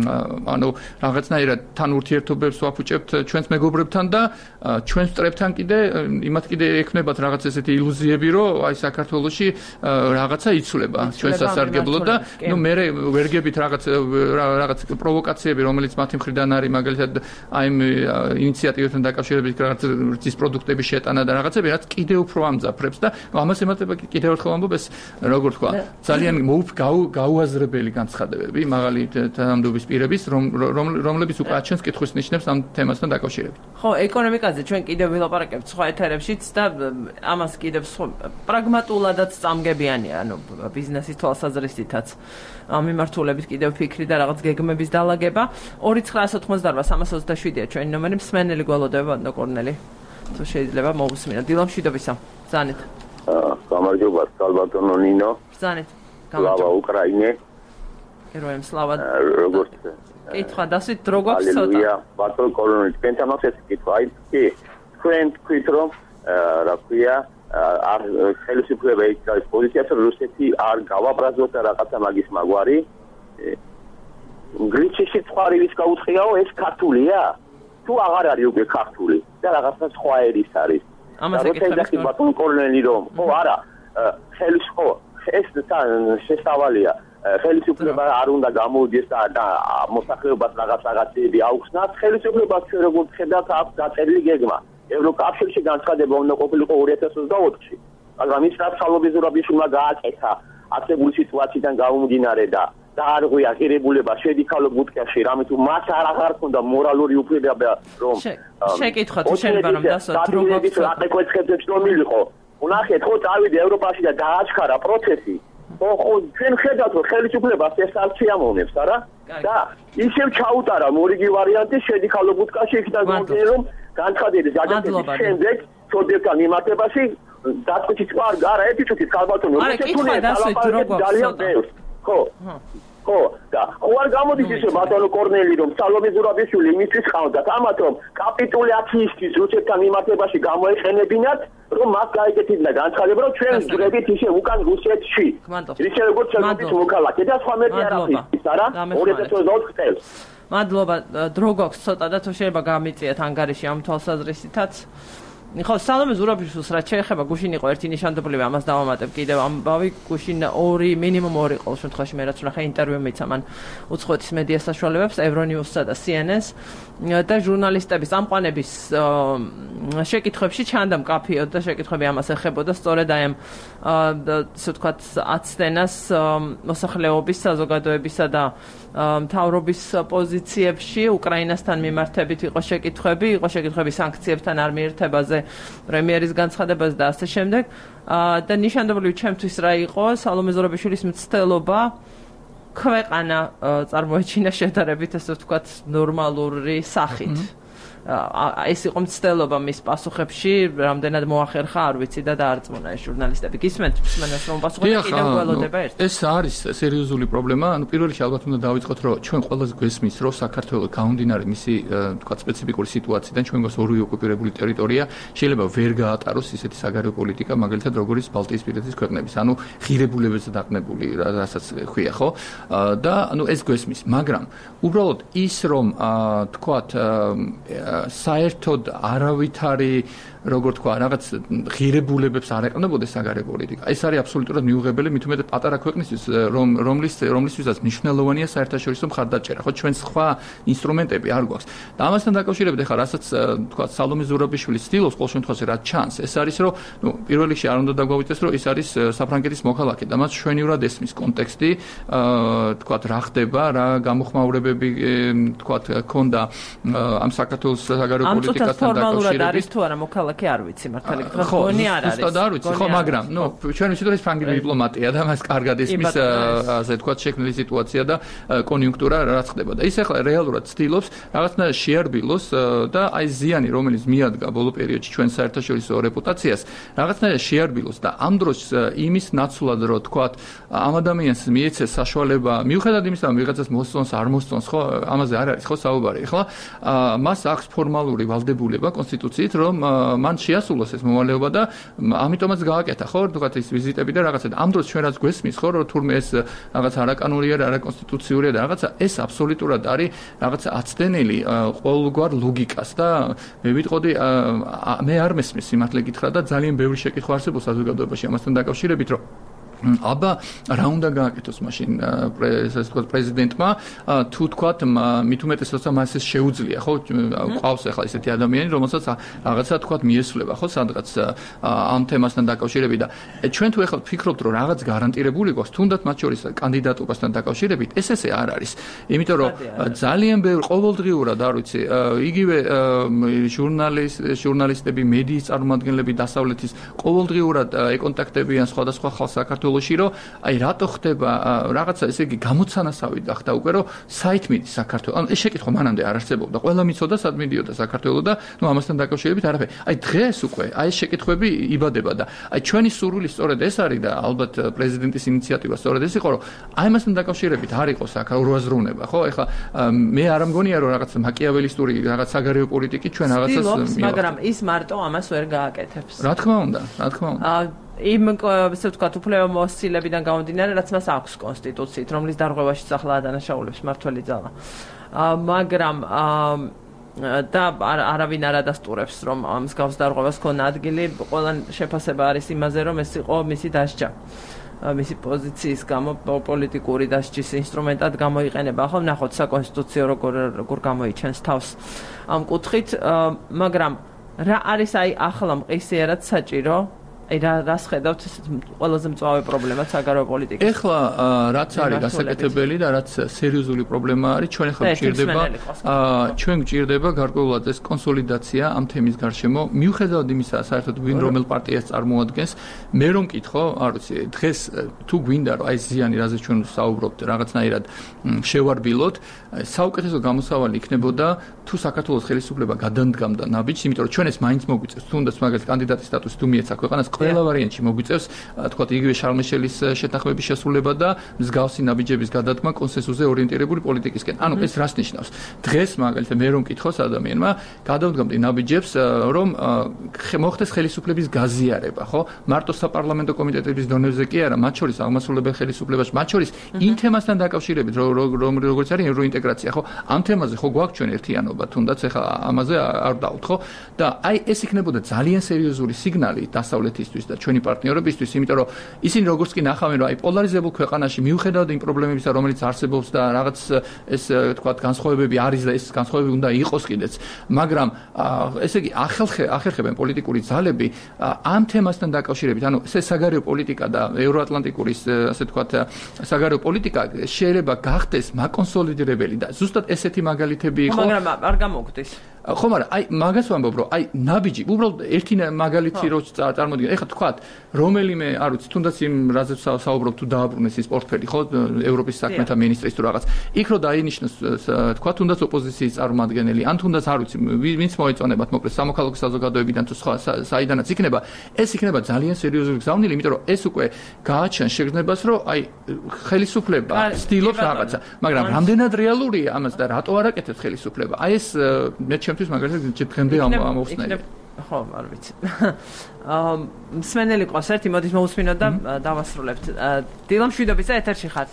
ანუ რაღაცნაირად თან ურთიერთობებს ვაფუჭებთ ჩვენს მეგობრებთან და ჩვენს მტრებთან იმათ კიდე ექნებათ რაღაც ესეთი ილუზიები, რომ აი საქართველოში რაღაცა იცვლება ჩვენ სასარგებლოდ და ნუ მე ვერგებით რაღაც პროვოკაციები, რომელიც მათი მხრიდან არის, მაგალითად აი ინიციატივებთან დაკავშირებით რაღაც რძის პროდუქტების შეტანა და რაღაცები, რაც კიდევ უფრო ამძაფრებს და ამას ემატება კიდევ ერთხელ ამბობ, ეს როგორ თქვა, ძალიან გაუაზრებელი განცხადებები მაღალი თანამდებობის პირების, რომლებიც უკვე აჩვენს კითხვის ნიშნებს ამ თემასთან დაკავშირებით. ხო, ეკონომიკაზე ჩვენ კიდევ ვილაპარაკებთ სხვა ეთერებშიც და ამას კიდევ პრაგმატულადაც წამგებიანია, ანუ ბიზნესის თვალსაზრისითაც მიმართულებით კიდევ ფიქრი და რაღაც გეგმების დალაგება. 29188-327-ია ჩვენი ნომერი, მსმენელი გველოდება ბატონო კორნელი. თუ შეიძლება მოусმინოთ. დილა მშვიდობისა. ბრძანეთ. გამარჯობა, ბატონო ნინო. ბრძანეთ. სლავა უკრაინე. გეროემ სლავა. როგორც კითხვა დასვით დრო გვაქვს ცოტა. ალელუია, ბატონო კორნელი, თქვენთან ეს კითხვა, აი თქვენ თქვით რომ რა ქვია არ ხელისუფლება იქცევის პოზიციას, რომ რუსეთი არ გავაბრაზოთ და რაღაცა მაგის მაგვარი. გრიჩიში ცხარივის გაუწყიაო, ეს ქართულია? თუ აღარ არის უკვე ქართული და რაღაცა სხვა ერის არის. ამას ეკითხები ბატონო კორნელი რომ ხო არა ხელისუფლება ეს შესავალია ხელისუფლება არ უნდა გამოვიდეს და მოსახლეობას რაღაცები აუხსნას. ხელისუფლებას ჩვენ როგორც ხედავთ აქვს დაწერილი გეგმა. ევროკავშირში განცხადება უნდა ყოფილიყო 2024-ში. მაგრამ ის რაც სალობიზურაბიშვილმა გააკეთა არსებული სიტუაციიდან გამომდინარე და დაარღვია ღირებულება შედიქალო ბუტკაში, რამე თუ მას აღარ ქონდა მორალური უფლებება რომ შეკითხვა თუ შეიძლება რომ დასვათ როგორ აკეთებს რომ მილიყო. უნახეთ ხო წავიდე ევროპაში და დააჩქარა პროცესი. ხო ჩვენ ხედავთ რომ ხელისუფლებას ეს არ შეამოვნებს, არა? და ისევ ჩაუტარა მორიგი ვარიანტი შედიქალო ბუტკაში იქიდან გამომდინარე რომ განცხადების გადაწყვეტის შემდეგ ჩოდებთან მიმართებაში დაწყითი სხვა არა ერთი ჩუთი ხალბატონო ძალიან ბევრს ხო ხო და ხო არ გამოდის ისე ბატონო კორნელი რომ სალომე ზურაბიშვილი იმისთვის ყავდათ ამათ რომ კაპიტულაციისთვის რუსეთთან მიმართებაში გამოეყენებინათ რომ მას გაეკეთებინა განცხადება რომ ჩვენ ვგრებით ისე უკან რუსეთში ისე როგორც ჩერნობის მოქალაქე და სხვა მეტი არ არის არა 2024 წელს მადლობა დრო გვაქვს ცოტა და თუ შეიძლება გამიწიეთ ანგარიში ამ თვალსაზრისითაც ხო სალომე ზურაბიშვილს რაც შეეხება გუშინ იყო ერთი ნიშანდობლივი ამას დავამატებ კიდევ ამბავი გუშინ მინიმუმ 2 ყოველ შემთხვევაში მე რაც ვნახე ინტერვიუ მიცა მან უცხოეთის მედია საშუალებებს ევრონიუსსა და CNN-ს და ჟურნალისტების ამყვანების შეკითხვებში ჩანდა მკაფიოდ და შეკითხვები ამას ეხებოდა სწორედ აი ამ ასე ვთქვათ აცდენას მოსახლეობის საზოგადოებისა და მთავრობის პოზიციებში უკრაინასთან მიმართებით იყო შეკითხვები სანქციებთან არ მიერთებაზე პრემიერის განცხადებას და ასე შემდეგ. და ნიშანდობლივი ჩემთვის რა იყო სალომე ზურაბიშვილის მცდელობა ქვეყანა წარმოეჩინა შედარებით ასე ვთქვათ ნორმალური სახით. ეს იყო მცდელობა მის პასუხებში, რამდენად მოახერხა, არ ვიცი და დაარწმუნა ეს ჟურნალისტები. გისმენთ მსმენელს რომ პასუხი კიდევ გველოდება ერთ. ეს არის სერიოზული პრობლემა. პირველ რიგში ალბათ უნდა დავიწყოთ, რომ ჩვენ ყველას გვესმის, რომ საქართველოს გამომდინარე მისი თქვა სპეციფიკური სიტუაციიდან ჩვენ გვაქვს ორივე ოკუპირებული ტერიტორია, შეიძლება ვერ გაატაროს ისეთი საგარეო პოლიტიკა, მაგალითად როგორც ბალტიისპირეთის ქვეყნების, ანუ ღირებულებებზე დაყნებული, რასაც ხვია, ხო? და ეს გვესმის, მაგრამ უბრალოდ ის რომ თქვა საერთოდ არავითარი როგორ თქვა რაღაც ღირებულებებს არ ეყნებოდეს საგარეო პოლიტიკა. ეს არის აბსოლუტურად მიუღებელი, მით უმეტეს პატარა ქვეყნისთვის, რომლისთვისაც მნიშვნელოვანია საერთაშორისო მხარდაჭერა. ხო, ჩვენ სხვა ინსტრუმენტები არ გვაქვს. და ამასთან დაკავშირებით ახლა რასაც თქვა სალომე ზურაბიშვილი ცდილობს ყოველ შემთხვევაში რა ჩანს, ეს არის რომ პირველ რიგში არ უნდა დაგვავიწყდეს, რომ ის არის საფრანგეთის მოქალაქე და მას შვენივრად ესმის კონტექსტი, თქვა რა ხდება, რა გამოხმაურებები თქვა ქონდა ამ საქართველოს საგარეო პოლიტიკასთან დაკავშირებით. თუ არა მოქალაქე არ ვიცი მართალი გითხრათ გონი არ არის. ზუსტად არ ვიცი, ხო, მაგრამ ჩვენ ვიცით რომ ეს ფრანგული დიპლომატია და მას კარგად ესმის ასე თქვა შექმნილი სიტუაცია და კონიუნქტურა რაც ხდება და ის ახლა რეალურად ცდილობს რაღაცნაირად შეარბილოს და აი ზიანი რომელიც მიადგა ბოლო პერიოდში ჩვენ საერთაშორისო რეპუტაციას რაღაცნაირად შეარბილოს და ამ დროს იმის ნაცვლად რომ თქვა ამ ადამიანს მიეცეს საშუალება მიუხედავად იმისა რომ ვიღაცას მოსწონს არ მოსწონს ხო ამაზე არ არის ხო საუბარი ახლა მას აქვს ფორმალური ვალდებულება კონსტიტუციით რომ მან შეასრულოს ეს მოვალეობა და ამიტომაც გააკეთა ხო თქვათ ის ვიზიტები და რაღაცა ამ დროს ჩვენ რაც გვესმის ხო რომ თურმე ეს რაღაც არაკანონია და არაკონსტიტუციურია და რაღაცა ეს აბსოლუტურად არის რაღაცა აცდენილი ყოველგვარ ლოგიკას და მე ვიტყოდი მე არ მესმის სიმართლე გითხრა და ძალიან ბევრი შეკითხვა არსებობს საზოგადოებაში ამასთან დაკავშირებით რომ აბა რა უნდა გააკეთოს მაშინ ესე ვთქვათ პრეზიდენტმა თუ თქვათ მით უმეტეს როცა მას ეს შეუძლია ხო ყავს ახლა ესეთი ადამიანი რომელსაც რაღაცა თქვათ მიესვლება ხო სადღაც ამ თემასთან დაკავშირებით და ჩვენ თუ ახლა ვფიქრობთ რომ რაღაც გარანტირებული გვაქვს თუნდაც მათ შორის კანდიდატობასთან დაკავშირებით ესე არ არის იმიტომ რომ ძალიან ბევრი ყოველდღიურად არ ვიცი იგივე ჟურნალისტები მედიის წარმომადგენლები დასავლეთის ყოველდღიურად ეკონტაქტებიან სხვადასხვა ხალხს საქართველოს რომ აი რატო ხდება რაღაცა ესე იგი გამოცანასავი გახდა უკვე რომ საით მიდის საქართველოს. ანუ ეს შეკითხვა მანამდე არ არსებობდა. ყველა მიცოდა სად მიდიოდა საქართველოს და ნუ ამასთან დაკავშირებით არაფერი. აი დღეს უკვე აი ეს შეკითხვები იბადება და აი ჩვენი სურვილი სწორედ ეს არის და ალბათ პრეზიდენტის ინიციატივა სწორედ ეს იყო რომ აი ამასთან დაკავშირებით არ იყოს აქ როაზროვნება ხო? ეხლა მე არ მგონია რომ რაღაც მაკიაველისტური რაღაც საგარეო პოლიტიკი ჩვენ რაღაცას მაგრამ ის მარტო ამას ვერ გააკეთებს. რა თქმა უნდა, რა თქმა უნდა. იმ ესე ვთქვათ უფლებამოსილებიდან გამომდინარე რაც მას აქვს კონსტიტუციით რომლის დარღვევაშიც ახლა ადანაშაულებს მართველი ძალა მაგრამ და არავინ არ ადასტურებს რომ ამ მსგავს დარღვევას ქონა ადგილი ყველა შეფასება არის იმაზე რომ ეს იყო მისი დასჯა მისი პოზიციის გამო პოლიტიკური დასჯის ინსტრუმენტად გამოიყენება ხო ნახოთ საკონსტიტუციო როგორ გამოიჩენს თავს ამ კუთხით მაგრამ რა არის აი ახლა მყისიერად საჭირო აი რას ხედავთ ყველაზე მწვავე პრობლემა საგარეო პოლიტიკაში. ეხლა რაც არის გასაკეთებელი და რაც სერიოზული პრობლემა არის, ჩვენ ახლა გვჭირდება გარკვეულად ეს კონსოლიდაცია ამ თემის გარშემო, მიუხედავად იმისა, საერთოდ ვინ რომელ პარტიას წარმოადგენს, მე რომ მკითხო, არ ვიცი, დღეს თუ გვინდა რომ აი ზიანი რაზე ჩვენ საუბრობთ, რაღაცნაირად შევარბილოთ, საუკეთესო გამოსავალი იქნებოდა თუ საქართველოს ხელისუფლება გადადგამდა ნაბიჯს, იმიტომ რომ ჩვენ ეს მაინც მოგვიწევს, თუნდაც მაგალითად კანდიდატის სტატუსი თუ მიეცა ქვეყანას ყველა ვარიანტში მოგვიწევს, თქვათ იგივე შარმეშელის შეთანხმების შესრულება და მსგავსი ნაბიჯების გადადგმა კონსენსუსზე ორიენტირებული პოლიტიკისკენ. ანუ ეს რას ნიშნავს? დღეს მაგალითად მე რომ მკითხოს ადამიანმა, გადავდგამდი ნაბიჯებს, რომ მოხდეს ხელისუფლების გაზიარება, ხო? მარტო საპარლამენტო კომიტეტების დონეზე კი არა, მათ შორის აღმასრულებელ ხელისუფლებაში, მათ შორის იმ თემასთან დაკავშირებით, როგორც არის ევროინტეგრაცია, ხო? ამ თემაზე ხო გვაქვს ჩვენ ერთიანობა, თუნდაც ეხლა ამაზე არ დავთ, ხო? და აი ეს იქნებოდა ძალიან სერიოზული სიგნალი დასავლეთისთვის და ჩვენი პარტნიორებისთვის, იმიტომ რომ ისინი როგორც კი ნახავენ, რომ აი პოლარიზებულ ქვეყანაში მიუხედავად იმ პრობლემებისა, რომელიც არსებობს და რაღაც ეს თქვათ განსხვავებები არის და ეს განსხვავებები უნდა იყოს კიდეც, მაგრამ ესე იგი ახერხებენ პოლიტიკური ძალები ამ თემასთან დაკავშირებით, ანუ ეს საგარეო პოლიტიკა და ევროატლანტიკური ასე თქვათ საგარეო პოლიტიკა შეიძლება გახდეს მაკონსოლიდირებელი და ზუსტად ესეთი მაგალითები იყო. მაგრამ არ გამოგვდის. ხო, მაგრამ აი მაგას ვამბობ, რომ აი ნაბიჯი, უბრალოდ ერთი მაგალითი რო წარმოვიდგინე. ეხლა თქვათ, რომელიმე, არ ვიცი, თუნდაც იმ რაზეც საუბრობ თუ დააბრუნეს ის პორტფელი, ხო, ევროპის საქმეთა მინისტრის თუ რაღაც. იქ რო დაინიშნოს, თქვათ, თუნდაც ოპოზიციის წარმომადგენელი, ან თუნდაც არ ვიცი, ვინც მოეწონებათ, მოკლედ სამოქალაქო საზოგადოებიდან თუ სხვა საიდანაც იქნება, ეს იქნება ძალიან სერიოზული გზავნილი, იმიტომ რომ ეს უკვე გააჩენს შეგრძნებას, რომ აი ხელისუფლება ცდილობს რაღაცა, მაგრამ რამდენად რეალურია ამას და რატო არ აკეთებს ხელისუფლება? აი ეს მე ჩემთვის მაგალითად დღემდე ამოვხსნელი. ხო, არ ვიცი. მსმენელი ყავს ერთი, მოდით მოусმინოთ და დავასრულებთ. დილა მშვიდობისა ეთერში ხართ.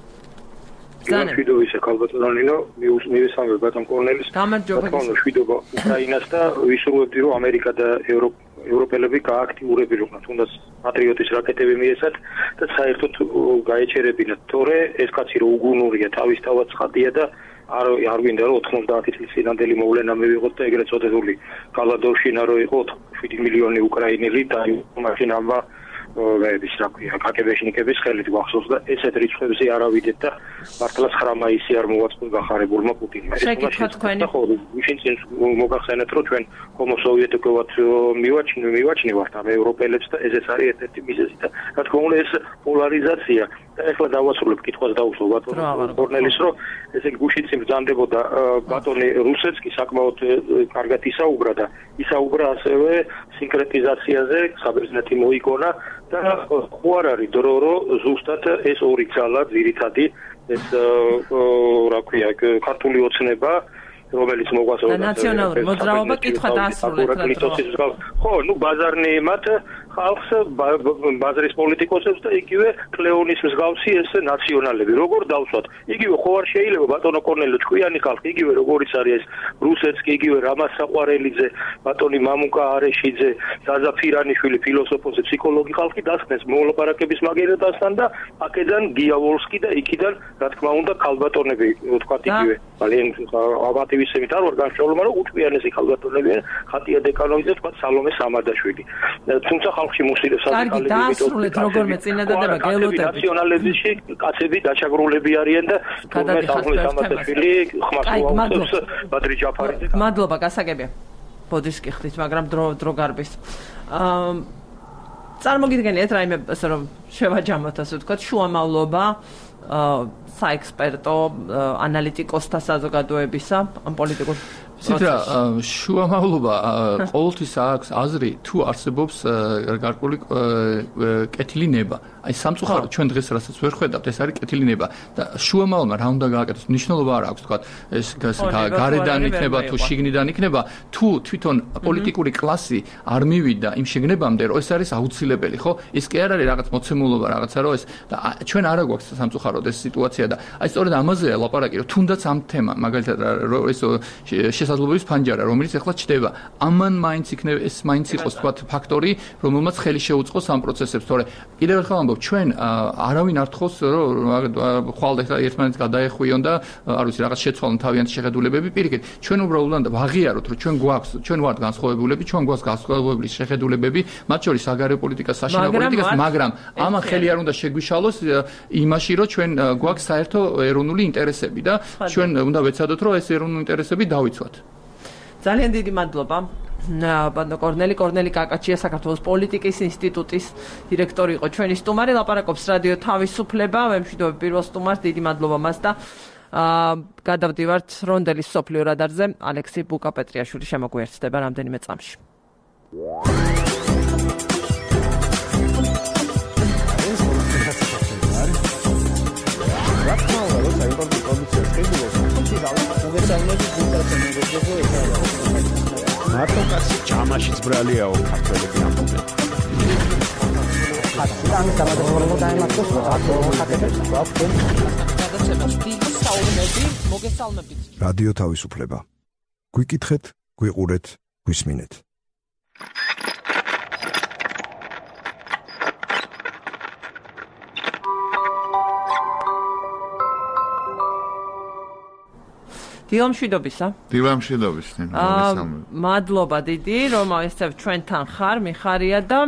დილა მშვიდობისა ქალბატონო, მივესალმებ ბატონ კორნელის. გამარჯობა. მშვიდობა უკრაინას და ვისურვებდი რომ ამერიკა და ევროპელები გააქტიურებინათ, თუნდაც პატრიოტის რაკეტები მიეცათ და საერთოდ გაეჩერებინათ, თორე ეს კაცი რო უგუნურია, თავისთავად ცხადია და არ გვინდა რომ 90 წლის წინანდელი მოვლენა მივიღოთ და ეგრეთ წოდებული გალადოვშინა რო იყო 7 მილიონი უკრაინელი და მაშინ ამა ვების რა ქვია კაკებეშნიკების ხელით გვახსოვს და ესეთ რიცხვებზე არავიდეთ და მართლა 9 მაისი არ მოვაწყდა გახარებულმა პუტინმა. შეკითხვა თქვენი. ხო, ვიშინ წინს მოგახსენეთ რომ ჩვენ ჰომო სოვიეტიკovat მივაჩნევართ ამ ევროპელებს და ესეც არის ერთ-ერთი მიზეზი და რა თქმა უნდა ეს პოლარიზაცია და ეხლა დავასრულებ კითხვას დაუსვა ბატონ კორნელის რომ ესე გუშინ წინ ბრძანდებოდა ბატონი რუსეცკი საკმაოდ კარგად ისაუბრა და ისაუბრა ასევე სინკრეტიზაციაზე საბერძნეთი მოიგონა და ხო არ არის დრო რომ ზუსტად ეს ორი ძალა ძირითადი ეს რა ქვია ქართული ოცნება რომელიც მოგვასწავლა ნაციონალური მოძრაობა კითხვა დაასრულეთ რა ხო ნუ ბაზარნეებად ხალხს ბაზრის პოლიტიკოსებს და იგივე კლეონის მსგავსი ეს ნაციონალები როგორ დავსვათ იგივე ხო არ შეიძლება ბატონო კორნელიო ჭკვიანი ხალხი იგივე როგორიც არის ეს რუსეცკი იგივე რამაზ საყვარელიძე ბატონი მამუკა არეშიძე ზაზა ფირანიშვილი ფილოსოფოსი ფსიქოლოგი ხალხი დასხნეს მოლაპარაკების მაგერატასთან და აქედან გიავოლსკი და იქიდან რა თქმა უნდა ქალბატონები ვთქვათ იგივე ძალიან აბატივისებით არ ვარ განსხვავებული მაგრამ უჭკვიანესი ქალბატონები ხატია დეკანოვიძე თქვა სალომე სამადაშვილი თუმცა ხალხში მუსილებს საკალები დაასრულეთ როგორმე წინადადება გელოდები ნაციონალიზმში კაცები დაჩაგრულები არიან და თუმცა სალომე სამადაშვილი ხმასუაუწევს ბადრი ჯაფარიძე მადლობა გასაგებია ბოდიშ კიხდით მაგრამ დრო გარბის წარმოგიდგენიათ რაიმე ასე რომ შევაჯამოთ ასე ვთქვათ შუამავლობა საექსპერტო ანალიტიკოსთა საზოგადოებისა ამ პოლიტიკურ ცითრა შუამავლობა ყოველთვის აქვს აზრი თუ არსებობს გარკვეული კეთილი ნება აი სამწუხაროდ ჩვენ დღეს რასაც ვერ ხვედავთ ეს არის კეთილი ნება და შუამავლობა რა უნდა გააკეთოს მნიშვნელობა არ აქვს თქვა ეს გარედან იქნება თუ შიგნიდან იქნება თუ თვითონ პოლიტიკური კლასი არ მივიდა იმ შეგნებამდე რომ ეს არის აუცილებელი ხო ეს კი არ არის რაღაც მოცემულობა რაღაცა რომ ეს ჩვენ არ აგვაქვს სამწუხაროდ ეს სიტუაცია და აი სწორედ ამაზეა ლაპარაკი რომ თუნდაც ამ თემა მაგალითად ეს შესაძლებლობის ფანჯარა რომელიც ახლა ჩდება ამან მაინც იქნება ეს მაინც იყოს თქვა ფაქტორი რომელმაც ხელი შეუწყოს ამ პროცესებს თორე კიდევ ერთხელ ამბობ ჩვენ არავინ არ თხოვს რომ ხვალ ერთმანეთს გადაეხვიონ და არ ვიცი რაღაც შეცვალონ თავიანთი შეხედულებები პირიქით ჩვენ უბრალოდ უნდა ვაღიაროთ რომ ჩვენ ვართ განსხვავებულები ჩვენ გვაქვს განსხვავებული შეხედულებები მათ შორის საგარეო პოლიტიკას საშინაო პოლიტიკას მაგრამ ამან ხელი არ უნდა შეგვიშალოს იმაში რომ ჩვენ გვაქვს საერთო ეროვნული ინტერესები და ჩვენ უნდა ვეცადოთ რომ ეს ეროვნული ინტერესები დავიცვათ ძალიან დიდი მადლობა ბატონო კორნელი კაკაჩია საქართველოს პოლიტიკის ინსტიტუტის დირექტორი იყო ჩვენი სტუმარი ლაპარაკობს რადიო თავისუფლება ვემშვიდობებ პირველ სტუმარს დიდი მადლობა მას და გადავდივართ რონდელის სოფლიო რადარზე ალექსი ბუკა-პეტრიაშვილი შემოგვიერთდება რამდენიმე წამში მარტო კაცი ჯამაშიც ბრალიაო ქართველები ამბობენ. ხატი დამატებულ დაემართოს ხატებს გვაქვს. გადაცემას დიდი საუბნები მოგესალმებით. რადიო თავისუფლება. გვიკითხეთ, გვიყურეთ, გვისმინეთ. დილამშვიდობისა. დილამშვიდობისა. მადლობა დიდი, რომ ესევ ჩვენთან ხარ, მიხარია და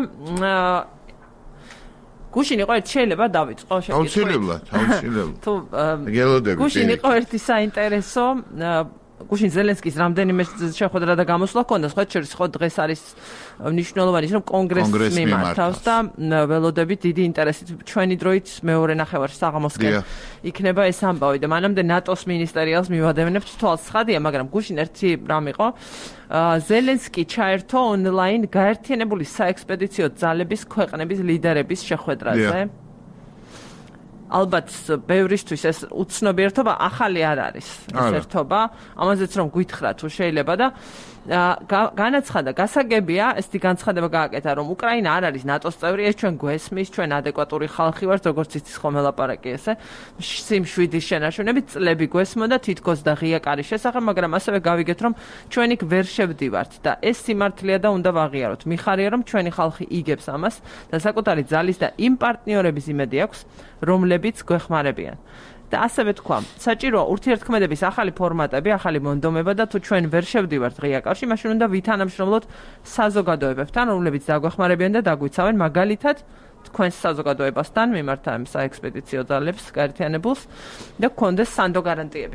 გუშინ იყო ერთ შეიძლება დავიწყო აუცილებლად. თუ გელოდები. გუშინ იყო ერთი საინტერესო გუშინ ზელენსკის რამდენიმე შეხვედრა და გამოსვლა ჰქონდა, სხვაჩერს ხო დღეს არის მნიშვნელოვანი, რომ კონგრესს მიმართავს და ველოდებით დიდი ინტერესით ჩვენი დროით მეორე ნახევარ საღამოსკენ იქნება ეს ამბავი და მანამდე ნატოს მინისტერიალს მივადევნებთ თვალს ცხადია, მაგრამ გუშინ ერთი რამ იყო ზელენსკი ჩაერთო ონლაინ გაერთიანებული საექსპედიციო ძალების ქვეყნების ლიდერების შეხვედრაზე. ალბათ ბევრისთვის ეს უცნობიერთობა ახალი არ არის ეს ერთობა ამაზეც რომ გითხრა თუ შეიძლება და განაცხადა გასაგებია ესეთი განცხადება გააკეთა რომ უკრაინა არ არის ნატოს წევრი ეს ჩვენ გვესმის ჩვენ ადეკვატური ხალხი ვართ როგორც იცის ხოლმე ლაპარაკი ესე სიმშვიდის შენაშუნებით წლები გვესმოდა თითქოს და ღია კარის შესახებ მაგრამ ასევე გავიგეთ რომ ჩვენ იქ ვერ შევდივართ და ეს სიმართლეა და უნდა ვაღიაროთ მიხარია რომ ჩვენი ხალხი იგებს ამას და საკუთარი ძალის და იმ პარტნიორების იმედი აქვს რომლებიც გვეხმარებიან და ასევე თქვა, საჭიროა ურთიერთქმედების ახალი ფორმატები, ახალი მონდომება და თუ ჩვენ ვერ შევდივართ ღია კავშირში, მაშინ უნდა ვითანამშრომლოთ საზოგადოებებთან, რომლებიც დაგვეხმარებიან და დაგვიცავენ, მაგალითად, თქვენს საზოგადოებასთან მიმართ ამ საექსპედიციო ძალებს გაერთიანებულს და გქონდეს სანდო გარანტიები.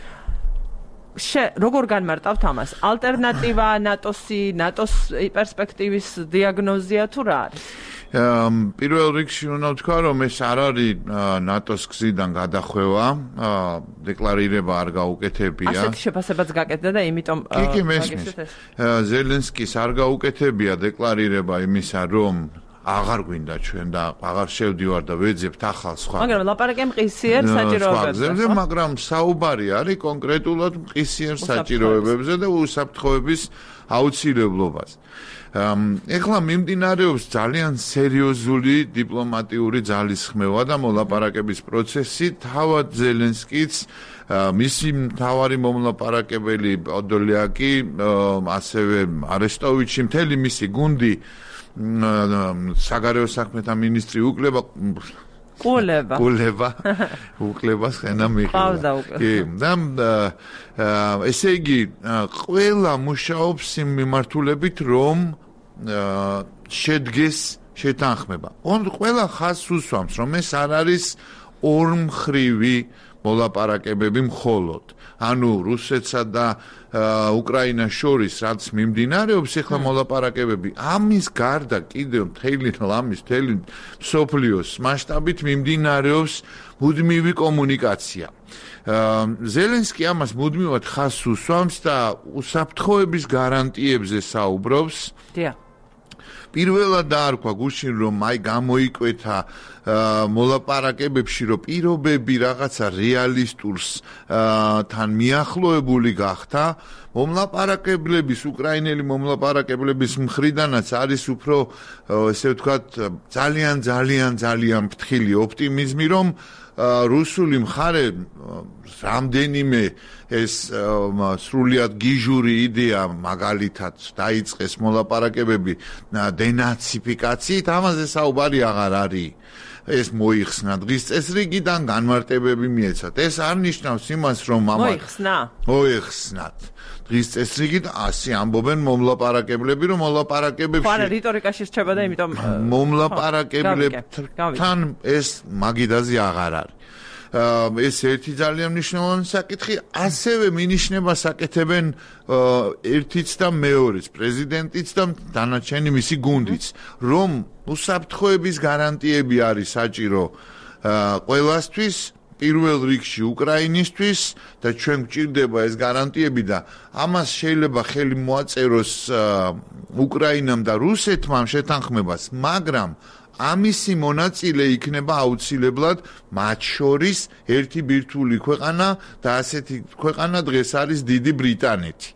როგორ განმარტავთ ამას? ალტერნატივა ნატოს პერსპექტივის დიაგნოზია თუ რა არის? პირველ რიგში უნდა ვთქვა, რომ ეს არ არის ნატოს გზიდან გადახვევა, დეკლარირება არ გაუკეთებია. ასეთი შეფასებაც გაკეთდა და იმიტომ კი მესმის. ზელენსკის არ გაუკეთებია დეკლარირება იმისა, რომ აღარ გვინდა ჩვენ და აღარ შევდივარ და ვეძებთ ახალ სხვა. მაგრამ ლაპარაკი მყისიერ საჭიროებებზე, მაგრამ საუბარი არის კონკრეტულად მყისიერ საჭიროებებზე და უსაფრთხოების აუცილებლობაზე. ეხლა მიმდინარეობს ძალიან სერიოზული დიპლომატიური ძალისხმევა და მოლაპარაკების პროცესი. თავად ზელენსკიც, მისი მთავარი მომლაპარაკებელი პოდოლიაკი, ასევე არესტოვიჩი, მთელი მისი გუნდი, საგარეო საქმეთა მინისტრი უკლებას ხენა მიყვა. კი, და ესე იგი, ყველა მუშაობს იმ მიმართულებით, რომ შედგეს შეთანხმება. ყველა ხაზს უსვამს, რომ ეს არ არის ორმხრივი მოლაპარაკებები მხოლოდ. ანუ რუსეთსა და უკრაინას შორის რაც მიმდინარეობს ეხლა მოლაპარაკებები, ამის გარდა კიდევ მთელი მსოფლიოს მასშტაბით მიმდინარეობს მუდმივი კომუნიკაცია. ზელენსკი ამას მუდმივად ხაზს უსვამს და უსაფრთხოების გარანტიებზე საუბრობს. პირველად დაარქვა გუშინ რომ აი გამოიკვეთა მოლაპარაკებებში რომ პირობები რაღაცა რეალისტურს თან მიახლოებული გახდა მომლაპარაკებლების უკრაინელი მომლაპარაკებლების მხრიდანაც არის უფრო ესე ვთქვათ ძალიან ფრთხილი ოპტიმიზმი რომ რუსული მხარე რამდენიმე ეს სრულიად გიჟური იდეა მაგალითად დაიწყეს მოლაპარაკებები დენაციფიკაციით ამაზე საუბარი აღარ არის ეს მოიხსნა დღის წესრიგიდან განმარტებები მიეცათ ეს არ ნიშნავს იმას რომ მოიხსნათ დღის წესრიგით ასე ამბობენ მომლაპარაკებლები რომ მოლაპარაკებებში არა რიტორიკაში რჩება და იმიტომ მომლაპარაკებლებთან ეს მაგიდაზე აღარ არის ეს ერთი ძალიან მნიშვნელოვანი საკითხი ასევე მინიშნებას აკეთებენ ერთიც და მეორეც პრეზიდენტიც და დანარჩენი მისი გუნდიც რომ უსაფრთხოების გარანტიები არის საჭირო ყველასთვის პირველ რიგში უკრაინისთვის და ჩვენ გვჭირდება ეს გარანტიები და ამას შეიძლება ხელი მოაწეროს უკრაინამ და რუსეთმა შეთანხმებას მაგრამ ამისი მონაწილე იქნება აუცილებლად მათ შორის ერთი ბირთვული ქვეყანა და ასეთი ქვეყანა დღეს არის დიდი ბრიტანეთი.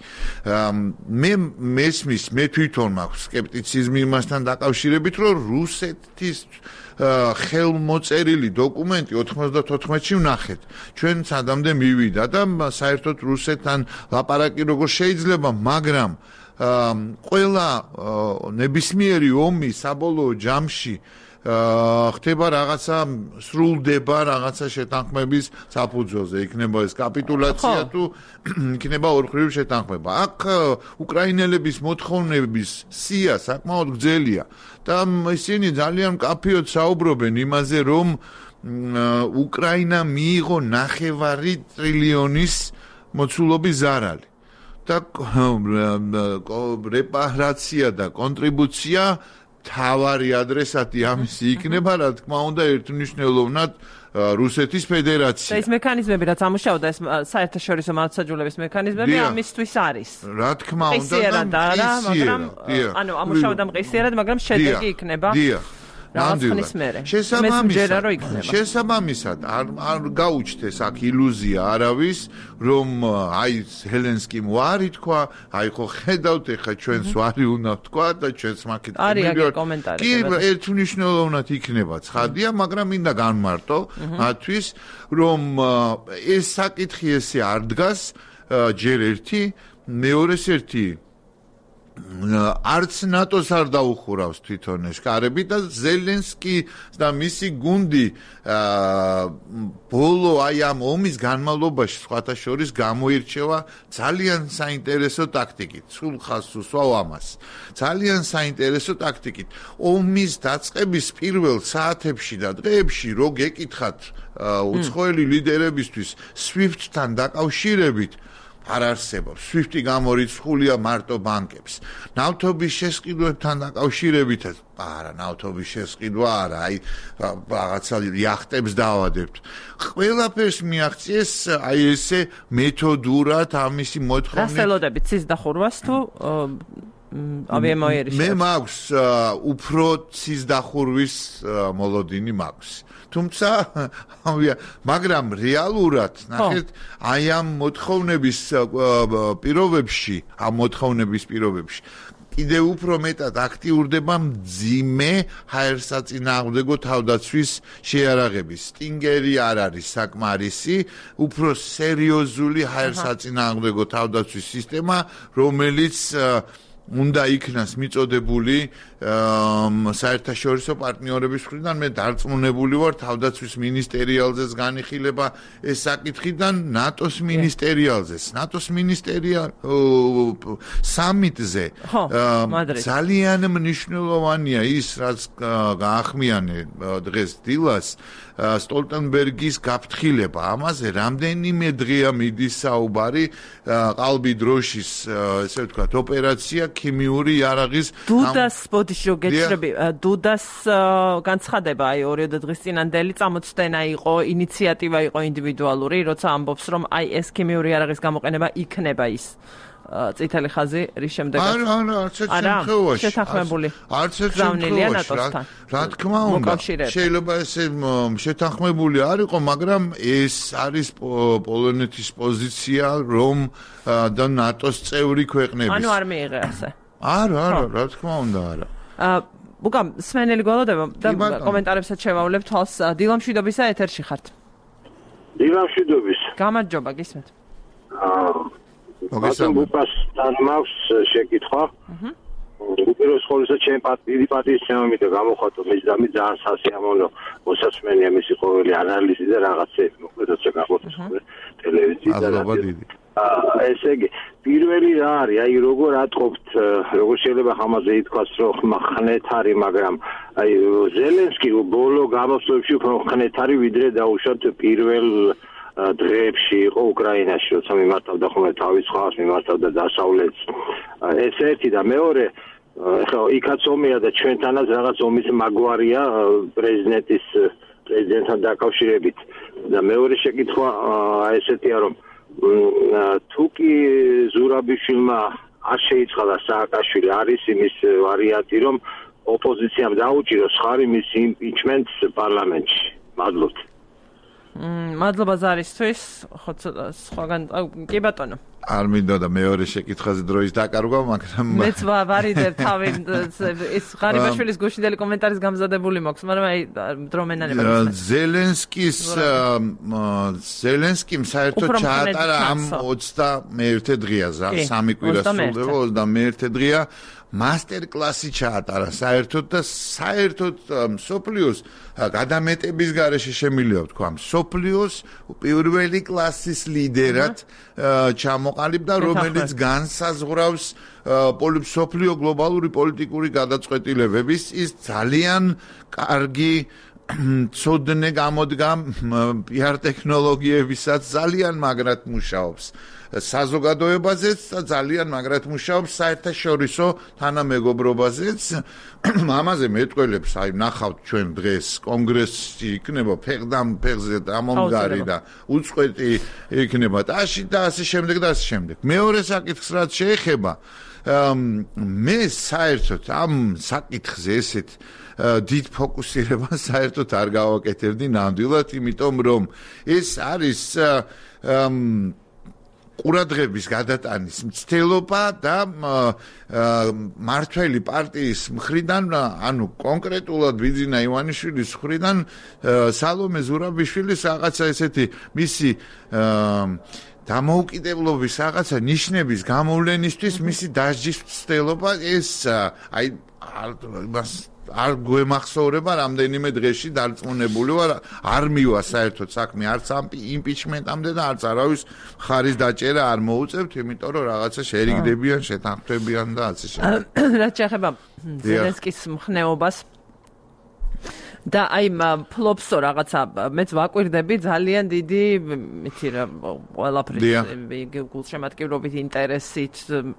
მე თვითონ მაქვს სკეპტიციზმი იმასთან დაკავშირებით, რომ რუსეთის ხელმოწერილი დოკუმენტი 94-ში ვნახეთ. ჩვენ სადამდე მივიდა და საერთოდ რუსეთთან ლაპარაკი როგორ შეიძლება, მაგრამ ყველა ნებისმიერი ომი საბოლოო ჯამში ხდება რაღაცა სრულდება რაღაცა შეთანხმების საფუძველზე იქნება ეს კაპიტულაცია თუ იქნება ორმხრივი შეთანხმება აქ უკრაინელების მოთხოვნების სია საკმაოდ გრძელია და ისინი ძალიან მკაფიოდ საუბრობენ იმაზე რომ უკრაინა მიიღო 9 ტრილიონის მოცულობის ზარალი და რეპარაცია და კონტრიბუცია თავარი ადრესატი ამისი იქნება, რა თქმა უნდა, ერთმნიშვნელოვნად რუსეთის ფედერაცია. და ეს მექანიზმები, რაც ამუშავდა, ეს საერთაშორისო მართლმსაჯულების მექანიზმები ამისთვის არის. რა თქმა უნდა, მაგრამ ანუ ამუშავდა მყისიერად, მაგრამ შედეგი იქნება. შესაბამისად არ გაუჩნდეს აქ ილუზია არავის, რომ აი ზელენსკიმ ვარი თქვა, აი ხო ხედავთ ეხა ჩვენს ვარი უნდა თქვა და ჩვენს მაკეთ კომენტარი. კი, ერთმნიშვნელოვნად იქნება ცხადია, მაგრამ მინდა განმარტო მათთვის, რომ ეს საკითხი ესე არ დგას ჯერ ერთი, მეორეს ერთი არც ნატოს არ დაუხურავს თვითონ ეს კარები და ზელენსკი და მისი გუნდი ბოლო აი ამ ომის განმავლობაში სხვათა შორის გამოირჩევა ძალიან საინტერესო ტაქტიკით. სულ ხაზს უსვავ ამას. ძალიან საინტერესო ტაქტიკით. ომის დაწყების პირველ საათებში და დღეებში რო გეკითხათ უცხოელი ლიდერებისთვის SWIFT-თან დაკავშირებით არ არსებობს. SWIFT-ი გამორიცხულია მარტო ბანკებს. ნავთობის შესყიდვებთან დაკავშირებითაც, არა, ნავთობის შესყიდვა არა, აი რაღაცა იახტებს დავადებთ. ყველაფერს მიაღწიეს აი ესე მეთოდურად ამისი მოთხოვნით. რასელოდებით ცის დახურვას თუ ავიამოიერიშებს? მე მაქვს უფრო ცის დახურვის მოლოდინი მაქვს. თუმცა მაგრამ რეალურად ნახეთ აი ამ მოთხოვნების პირობებში კიდევ უფრო მეტად აქტიურდება მძიმე ჰაერსაწინააღმდეგო თავდაცვის შეარაღების. სტინგერი არ არის საკმარისი, უფრო სერიოზული ჰაერსაწინააღმდეგო თავდაცვის სისტემა, რომელიც უნდა იქნას მიწოდებული საერთაშორისო პარტნიორების მხრიდან. მე დარწმუნებული ვარ თავდაცვის მინისტერიალზეც განიხილება ეს საკითხიდან ნატოს მინისტერიალზეც. ნატოს მინისტერია სამიტზე ძალიან მნიშვნელოვანია ის, რაც გაახმიანე დღეს დილას სტოლტენბერგის გაფრთხილება. ამაზე რამდენიმე დღეა მიდის საუბარი, ყალბი დროშის ესე ვთქვათ ოპერაცია ქიმიური იარაღის დუდას ბოდიშო გეცრები დუდას განცხადება აი 2 დღის წინანდელი წამოწდენა იყო, ინიციატივა იყო ინდივიდუალური, როცა ამბობს რომ აი ეს ქიმიური იარაღის გამოყენება იქნება ის წითელი ხაზი რის შემდეგაც. არა, არც ერთ შემთხვევაში. შეთანხმებული. არც ერთ შემთხვევაში. რა თქმა უნდა, შეიძლება ესე შეთანხმებული არ იყო, მაგრამ ეს არის პოლონეთის პოზიცია, რომ და ნატოს წევრი ქვეყნების. ანუ არ მიიღე ასე. არა, რა თქმა უნდა, არა. ბუკა, სმენელი გველოდება და კომენტარებსაც შევავლებ თვალს. დილამშვიდობისა ეთერში ხართ. დილამშვიდობის. გამარჯობა, გისმენთ. ბუკასთან მაქვს შეკითხვა. უპირველეს ყოვლისა ჩემ პატივისცემამი და გამოხატო მის და ძალიან სასიამოვნო მოსაცმენია მისი ყოველი ანალიზი და რაღაცები, მოკლედ როცა გაყოთეს ტელევიზიიდან. ესე იგი, პირველი რა არის, აი როგორ ატყობთ, როგორ შეიძლება ამაზე ითქვას, რომ ხნეთ არის, მაგრამ აი ზელენსკი ბოლო გამოსვლებში უფრო ხნეთ არის, ვიდრე დაუშვათ პირველ დღეებში იყო უკრაინაში, როცა მიმართავდა ხოლმე თავის ხალხს, მიმართავდა დასავლეთს. ეს ერთი და მეორე, ხო, იქაც ომია და ჩვენთანაც რაღაც ომის მაგვარია პრეზიდენტთან დაკავშირებით. და მეორე შეკითხვა ესეთია, რომ თუ კი ზურაბიშვილმა არ შეიწყალა სააკაშვილი, არის იმის ვარიანტი, რომ ოპოზიციამ დაუჭიროს ხარი მის იმპიჩმენტს პარლამენტში. მადლობთ. მადლობა ზარისთვის, ხო სხვაგან კი ბატონო. არ მინდოდა მეორე შეკითხვაზე დროის დაკარგვა, მაგრამ მეც ვარიდებ თავი ეს ღარიბაშვილის გუშინდელი კომენტარის გამზადებული მაქვს, მაგრამ აი დრო მენანება. ზელენსკიმ საერთოდ ჩაატარა ამ 21 დღეაზე, 3 კვირას სრულდება 21 დღეა. მასტერკლასი ჩაატარა საერთოდ და საერთოდ სოფლიოს გადამეტების გარეშე შემიძლია ვთქვა სოფლიოს პირველი კლასის ლიდერად ჩამოყალიბდა, რომელიც განსაზღვრავს სოფლიო გლობალური პოლიტიკური გადაწყვეტილებების ის ძალიან კარგი ცოდნე გამოდგა PR ტექნოლოგიებისაც ძალიან მაგრად მუშაობს. საზოგადოებაზეც და ძალიან მაგრად მუშაობს საერთაშორისო თანამეგობრობაზეც. ამაზე მეტყველებს, აი ნახავთ ჩვენ დღეს კონგრესში იქნება ფეხზე დამომგარი და უწყვეტი იქნება ტაში და ასე შემდეგ და ასე შემდეგ. მეორე საკითხს რაც შეეხება მე საერთოდ ამ საკითხზე ესეთ დიდ ფოკუსირებას საერთოდ არ გავაკეთებდი ნამდვილად, იმიტომ რომ ეს არის ყურადღების გადატანის მცდელობა და მართველი პარტიის მხრიდან, ანუ კონკრეტულად ბიძინა ივანიშვილის მხრიდან სალომე ზურაბიშვილის რაღაცა ესეთი მისი დამოუკიდებლობის რაღაცა ნიშნების გამოვლენისთვის მისი დასჯის მცდელობა ეს აი არ გვემახსოვრება რამდენიმე დღეში დარწმუნებული ვარ არ მივა საერთოდ საქმე არც ამ იმპიჩმენტამდე და არც არავის ხარის დაჭერა არ მოუწევთ იმიტომ რომ რაღაცა შერიგდებიან შეთანხმდებიან და ასე შემდეგ რაც შეეხება ზელენსკის მხნეობას და აი ფლობსო რაღაცა მეც ვაკვირდები ძალიან დიდი მითი რა ყველაფრის გულშემატკივრობით ინტერესით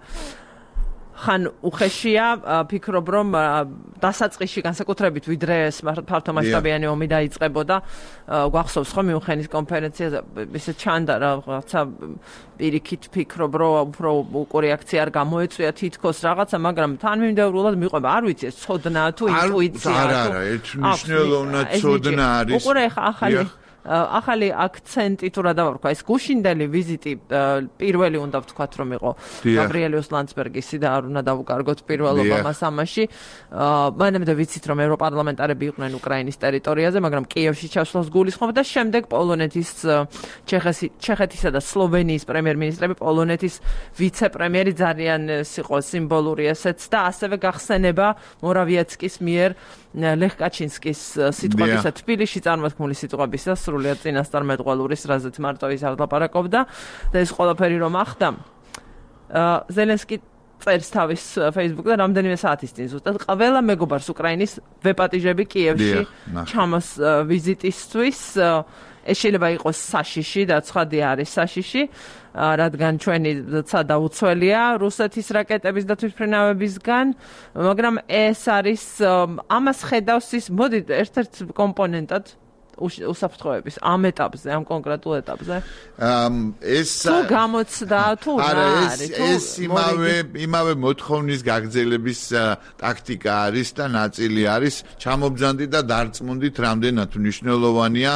ხან უხეშია ფიქრობ რომ დასაწყისში განსაკუთრებით ვიდრე ფართომასშტაბიანი ომი დაიწყებოდა გვახსოვს ხო მიუნხენის კონფერენციაზე ისე ჩანდა რაღაცა პირიქით ფიქრობ რომ უფრო უკო რეაქცია არ გამოეწვია თითქოს რაღაცა მაგრამ თანმიმდევრულად მიყვება არ ვიცი ეს ცოდნა თუ ინტუიცია არა ერთ მნიშვნელოვნად ცოდნა არის უყურე ახალი აქცენტი თუ რა დავარქვა ეს გუშინდელი ვიზიტი პირველი უნდა ვთქვათ რომ იყო გაბრიელიოს ლანდსბერგისი და არ უნდა დავუკარგოთ პირველობა მას ამაში მანამდე ვიცით რომ ევროპარლამენტარები იყვნენ უკრაინის ტერიტორიაზე მაგრამ კიევში ჩასვლას გულისხმობ და შემდეგ პოლონეთის ჩეხეთისა და სლოვენიის პრემიერ-მინისტრები პოლონეთის ვიცე-პრემიერი ძალიან იყო სიმბოლური ესეც და ასევე გახსენება მორავიეცკის მიერ ლეხ კაჩინსკის სიტყვებისა თბილისში წარმოთქმული სიტყვებისა სრულიად წინასწარმეტყველურის რაზეც მარტო ის არ ლაპარაკობდა და ეს ყველაფერი რომ ახდა ზელენსკი წერს თავის Facebook-და რამდენიმე საათის წინ ზუსტად ყველა მეგობარს უკრაინის ვეპატიჟები კიევში ჩამოს ვიზიტისთვის ეს შეიძლება იყოს საშიში და ცხადი არის საშიში რადგან ჩვენი ცადა უცველია რუსეთის რაკეტების და თვითმფრინავებისგან მაგრამ ეს არის ამას ხედავს ის მოდი ერთ-ერთ კომპონენტად უსაფრთხოების ამ ეტაპზე, ამ კონკრეტულ ეტაპზე? ეს თუ გამოცდა, თუ რა არის? ეს იმავე მოთხოვნის გაგრძელების ტაქტიკა არის და ნაწილი არის. ჩამობძანდი და დარწმუნდით, რამდენად მნიშვნელოვანია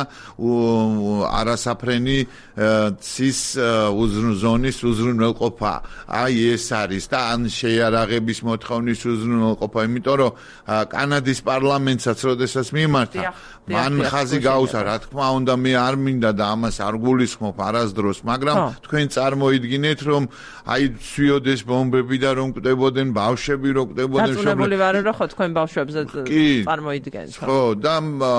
არასაფრენი ცის ზონის უზრუნველყოფა. აი ეს არის და ან შეიარაღების მოთხოვნის უზრუნველყოფა, იმიტომ რომ კანადის პარლამენტსაც როდესაც მიმართა მან ხაზი გაუსა, რა თქმა უნდა, მე არ მინდა და ამას არ გულისხმობ არასდროს, მაგრამ თქვენ წარმოიდგინეთ, რომ აი ცვიოდეს ბომბები და რომ კვდებოდნენ ბავშვები, რომ კვდებოდნენ დაწუნებული ვარ, რომ ხო თქვენ ბავშვებზე წარმოიდგენთ. ხო, და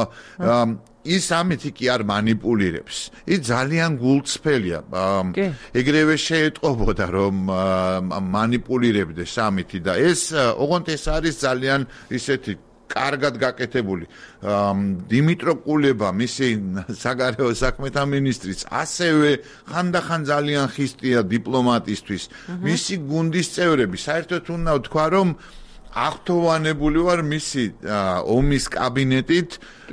ის ამეთი კი არ манипуლირებს. ის ძალიან გულწრფელია. ეგრევე შეეტყობოდა, რომ манипуლირებდეს ამითი და ეს ოღონდ ეს არის ძალიან ისეთი კარგად გაკეთებული. დიმიტრო კულება, მისი საგარეო საქმეთა მინისტრიც, ასევე ხანდახან ძალიან ხისტია დიპლომატისთვის. მისი გუნდის წევრები, საერთოდ უნდა ვთქვა, რომ აღთოვანებული ვარ მისი ომის კაბინეტით.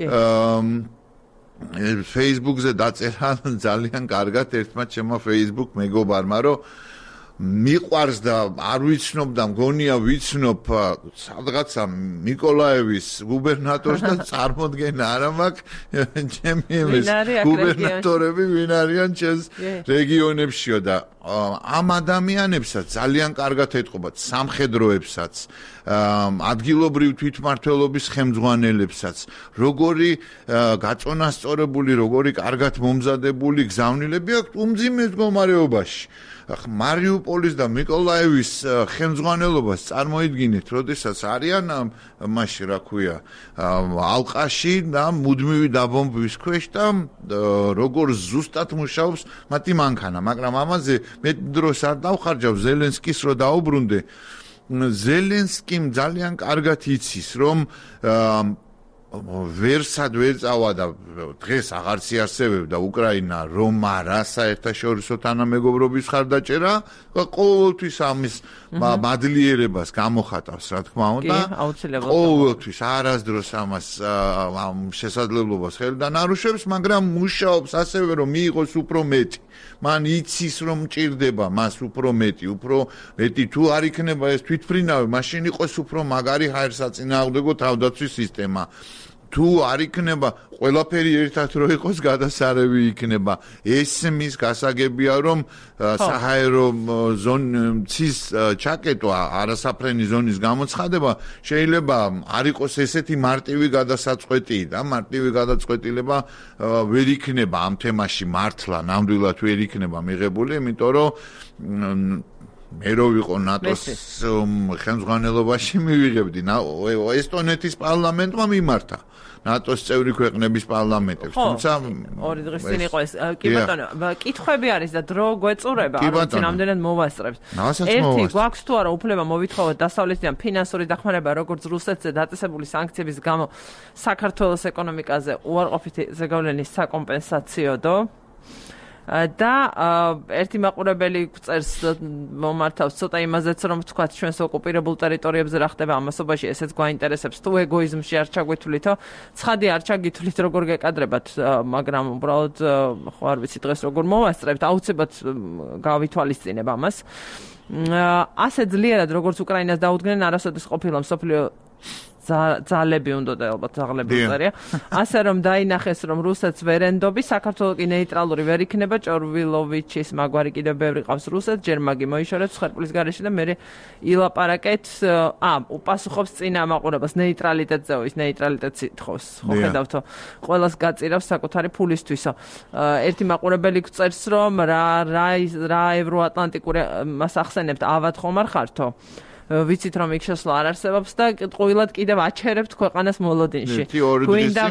Facebook-ზე დაწერა ძალიან კარგად ერთმა ჩემმა Facebook მეგობარმა, რომ მიყვარს და არ ვიცნობ და მგონია ვიცნობ სადღაცა მიკოლაევის გუბერნატორს და წარმოდგენა არ მაქვს ჩემი ეს გუბერნატორები ვინ არიან ჩემს რეგიონებშიო და ამ ადამიანებსაც ძალიან კარგად ეთყობათ სამხედროებსაც ადგილობრივ თვითმმართველობის ხელმძღვანელებსაც როგორი გაწონასწორებული როგორი კარგად მომზადებული გზავნილები აქვთ უმძიმე მდგომარეობაში მარიუპოლის და მიკოლაევის ხელმძღვანელობას წარმოიდგინეთ, როდესაც არიან მასში რა ქვია, ალყაში და მუდმივი დაბომბვის ქვეშ და როგორ ზუსტად მუშაობს მათი მანქანა, მაგრამ ამაზე მეტ დროს არ დავხარჯავ ზელენსკის რო დაუბრუნდე. ზელენსკიმ ძალიან კარგად იცის, რომ ვერსად ვერ წავა და დღეს აღარც იარსებებდა უკრაინა რომ არა საერთაშორისო თანამეგობრობის ხარდაჭერა ყოველთვის ამის მადლიერებას გამოხატავს რა თქმა უნდა ყოველთვის არასდროს ამას ამ შესაძლებლობას ხელიდან არუშევს მაგრამ მუშაობს ასევე რომ მიიღოს უფრო მეტი მან იცის რომ მჭირდება მას უფრო მეტი თუ არ იქნება ეს თვითმფრინავი მაშინ იყოს უფრო მაგარი ჰაერსაწინააღმდეგო თავდაცვის სისტემა თუ არ იქნება ყველაფერი ერთად რო იყოს გადასარევი იქნება ეს მის გასაგებია რომ საჰაერო ზონის ჩაკეტვა არასაფრენი ზონის გამოცხადება შეიძლება არ იყოს ესეთი მარტივი გადასაწყვეტი და მარტივი გადაწყვეტილება ვერ იქნება ამ თემაში მართლა ნამდვილად ვერ იქნება მიღებული იმიტომ რომ მე რო ვიყო ნატოს ხელმძღვანელობაში მივიღებდი ესტონეთის პარლამენტმა მიმართა ნატოს წევრი ქვეყნების პარლამენტებს თუმცა ორი დღის წინ იყო ეს კი ბატონო კითხვები არის და დრო გვეწურება არც ნამდვილად მოვასწრებთ ერთი გვაქვს თუ არა უფლება მოვითხოვოთ დასავლეთიდან ფინანსური დახმარება როგორც რუსეთზე დაწესებული სანქციების გამო საქართველოს ეკონომიკაზე უარყოფითი ზეგავლენის საკომპენსაციოდო და ერთი მაყურებელი წერს მომართავს ცოტა იმაზეც რომ თქვა ჩვენს ოკუპირებულ ტერიტორიებზე რა ხდება ამასობაში ესეც გვაინტერესებს თუ ეგოიზმში არ ჩაგვითვლითო ცხადი არ ჩაგითვლით როგორ გეკადრებათ მაგრამ უბრალოდ ხო არ ვიცი დღეს როგორ მოვასწრებთ აუცილებლად გავითვალისწინებ ამას ასე ძლიერად როგორც უკრაინას დაუდგნენ არასოდეს ყოფილა მსოფლიო ძალები უნდა და ალბათ ზაღლები უწერია ასე რომ დაინახეს რომ რუსეთს ვერ ენდობი საქართველოს კი ნეიტრალური ვერ იქნება ჭორვილოვიჩის მაგვარი კიდევ ბევრი ყავს რუსეთს ჯერ მაგი მოიშორეთ ხერპლის გარეშე და მე ილაპარაკეთ უპასუხობს წინა მაყურებას ნეიტრალიტეტზე ის ნეიტრალიტეტს ითხოვს ხო ხედავთო ყველას გაწირავს საკუთარი ფულისთვისო ერთი მაყურებელი წერს რომ რა ევროატლანტიკური მას ახსენებთ ავად ხომ არ ხართო ვიცით რომ იქ შესვლა არ არსებობს და ყვილად კიდევ აჩერებთ ქვეყანას მოლოდინში. გვინდა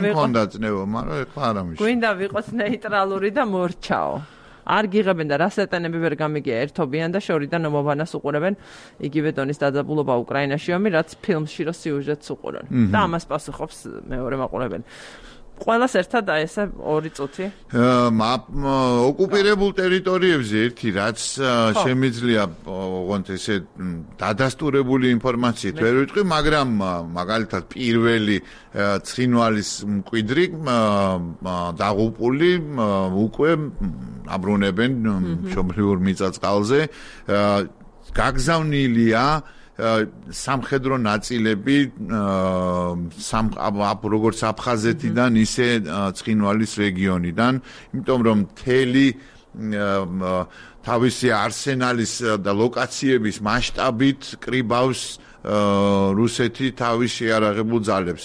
ვიყოთ ნეიტრალური და მორჩაო. არ გიღებენ და რას ეტენები ვერ გამიგია ერთობიან და შორიდან მომოვანას უყურებენ იგივე დონის დაძაბულობა უკრაინაში ომი რაც ფილმში რო სიუჟეტს უყურონ. და ამას პასუხობს მეორე მაყურებელი. ყველას ერთად ესე 2 წუთი. ოკუპირებულ ტერიტორიებზე ერთი რაც შემიძლია ოღონდ ესე დადასტურებული ინფორმაციით ვერ ვიტყვი, მაგრამ მაგალითად პირველი ცხინვალის მკვიდრი დაღუპული უკვე აბრუნებენ მშობლიურ მიწა-წყალზე გაგზავნილია სამხედრო ნაწილები როგორც აფხაზეთიდან ისე ცხინვალის რეგიონიდან, იმიტომ რომ მთელი თავისი არსენალის და ლოკაციების მასშტაბით კრიბავს რუსეთი თავის შეარაღებულ ძალებს.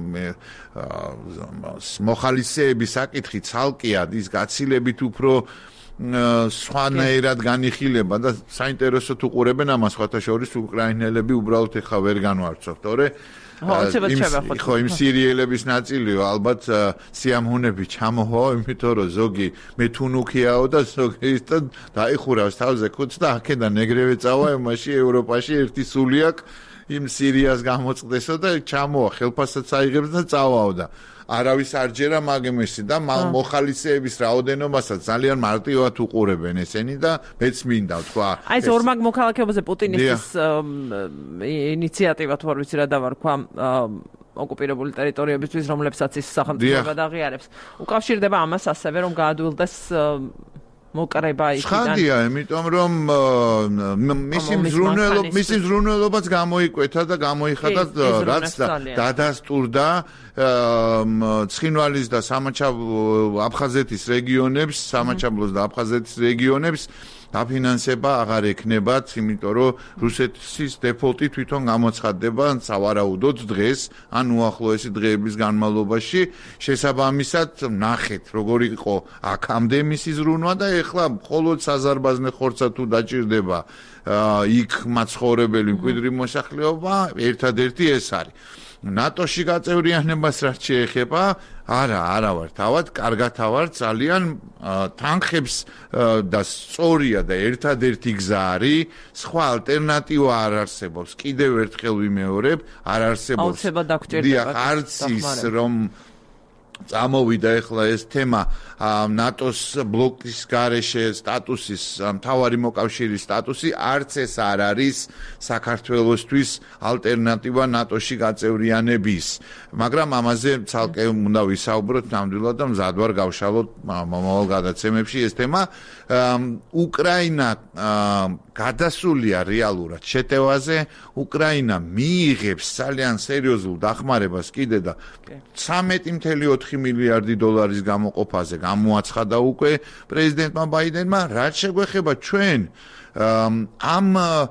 მოხალისეების საკითხი ცალკეა, ის გაცილებით უფრო სხვანაირად განიხილება და საინტერესოდ უყურებენ ამას სხვათა შორის უკრაინელები უბრალოდ ეხა ვერ განვარცხოთ, თორე ხო იმ სერიალების ნაწილიო ალბათ სიამოვნები ჩამოვა, იმიტომ რომ ზოგი მეთუნუქიაო და ზოგი ის და დაიხურავს თავზე ქუდს და აქედან ეგრევე წავა იმაში ევროპაში ერთი სული აქვს იმ სირიას გამოწყდესო და ჩამოვა ხელფასსაც აიღებს და წავაო და არავის არ ჯერა მაგემესი და მოხალისეების რაოდენობასაც ძალიან მარტივად უყურებენ ესენი და მეც მინდა თქვა აი ეს ორმაგ მოქალაქეობაზე პუტინის ინიციატივა თუ არ ვიცი რა დავარქვა ოკუპირებული ტერიტორიებისთვის რომლებსაც ის სახელმწიფო გადაღიარებს უკავშირდება ამას ასევე რომ გაადვილდეს მოკრება იქიდან. ხანდია, იმიტომ რომ მისი მზრუნველობაც გამოიკვეთა და გამოიხადა რაც დადასტურდა ცხინვალის და აფხაზეთის რეგიონებს, სამაჩაბლოს და აფხაზეთის რეგიონებს დაფინანსება აღარ ექნებათ, იმიტომ რომ რუსეთის დეფოლტი თვითონ გამოცხადდება სავარაუდოდ დღეს, ან უახლოესი დღეების განმავლობაში. შესაბამისად, ნახეთ, როგორი იყო აქამდე მისი ზრუნვა და ეხლა მხოლოდ საზარბაზნე ხორცად თუ დაჭირდება იქ მაცხოვრებელი მკვიდრი მოსახლეობა, ერთადერთი ეს არის. ნატოში გაწევრიანებას რაც შეეხება, არა ვარ თავად, კარგად ვარ, ძალიან თანხებს და სწორია და ერთადერთი გზა არის, სხვა ალტერნატივა არ არსებობს. კიდევ ერთხელ ვიმეორებ, არ არსებობს. დიახ, არც ის რომ წამოვიდა ახლა ეს თემა ნატოს ბლოკის გარეშე სტატუსის მთავარი მოკავშირის სტატუსი არც ეს არ არის საქართველოსთვის ალტერნატივა ნატოში გაწევრიანების, მაგრამ ამაზე ცალკე უნდა ვისაუბროთ ნამდვილად და მზად ვარ გავშალოთ მომავალ გადაცემებში ეს თემა. უკრაინა გადასულია რეალურად შეტევაზე, უკრაინა მიიღებს ძალიან სერიოზულ დახმარებას კიდე და 13.4 მილიარდი დოლარის გამოყოფაზე გამოაცხადა უკვე პრეზიდენტმა ბაიდენმა. რაც შეგვეხება ჩვენ ამ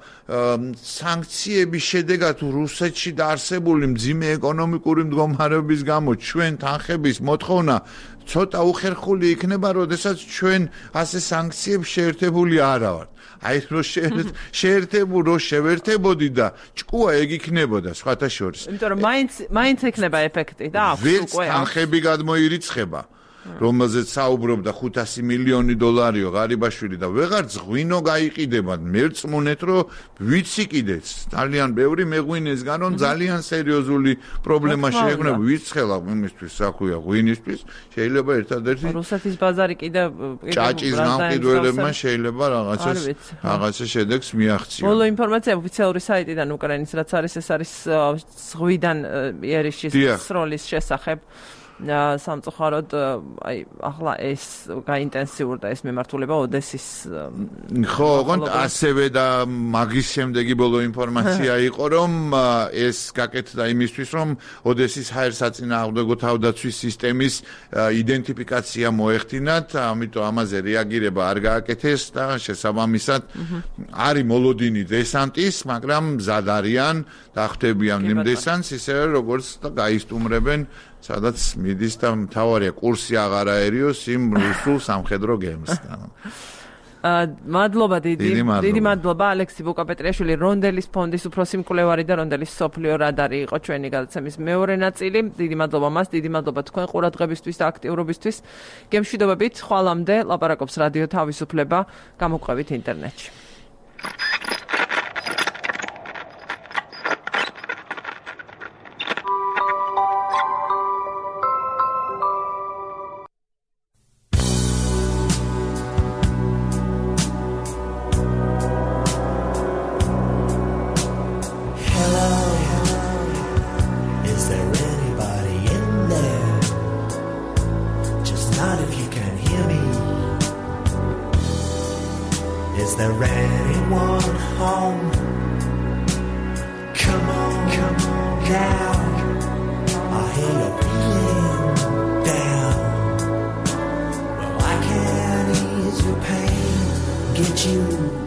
სანქციების შედეგად რუსეთში დაარსებული მძიმე ეკონომიკური მდგომარეობის გამო ჩვენ თანხების მოთხოვნა ცოტა უხერხული იქნება, როდესაც ჩვენ ასე სანქციებს შეერთებული არა ვართ. აი რომ შევერთებოდი და ჭკუა ეგ იქნებოდა სხვათა შორის. იმიტომ რომ მაინც ექნება ეფექტი და აქვს უკვე თანხები გადმოირიცხება, რომელზეც საუბრობდა 500 მილიონი დოლარიო ღარიბაშვილი და ვეღარ ზღვინო გაიყიდება. მერწმუნეთ რომ ვიცი კიდეც ძალიან ბევრი მეღვინესგან რომ ძალიან სერიოზული პრობლემა შეექმნება ვიცხელა იმისთვის საქმეა ღვინისთვის. შეიძლება ერთადერთი რუსეთის ბაზარი კიდევ ჭაჭის გამყიდველებმა შეიძლება რაღაცა შედეგს მიაღწიონ. ბოლო ინფორმაცია ოფიციალური საიტიდან უკრაინის რაც არის ეს არის ზღვიდან იერიშის სროლის შესახებ. სამწუხაროდ აი ახლა ეს გაინტენსიურდა ეს მიმართულება ოდესის ხო, ოღონდ ასევე და მაგის შემდეგი ბოლო ინფორმაცია იყო რომ ეს გაკეთდა იმისთვის რომ ოდესის ჰაერსაწინააღმდეგო თავდაცვის სისტემის იდენტიფიკაცია მოეხდინათ, ამიტომ ამაზე რეაგირება არ გააკეთეს და შესაბამისად არის მოლოდინი დესანტის, მაგრამ მზად არიან დახვდებიან იმ დესანტს ისევე როგორც გაისტუმრებენ სადაც მიდის და მთავარია კურსი აღარ აერიოს იმ რუსულ სამხედრო გემსთან. მადლობა დიდი მადლობა ალექსი ბუკაპეტრიაშვილი, რონდელის ფონდის უფროსი მკვლევარი და რონდელის სოფლიო რადარი იყო ჩვენი გადაცემის მეორე ნაწილი. დიდი მადლობა მას, დიდი მადლობა თქვენ ყურადღებისთვის და აქტიურობისთვის. გემშვიდობებით, ხვალამდე ლაპარაკობს რადიო თავისუფლება, გამოგვყევით ინტერნეტში. Is there anyone home? Come on down. I hear you're feeling down. Well, I can ease your pain, get you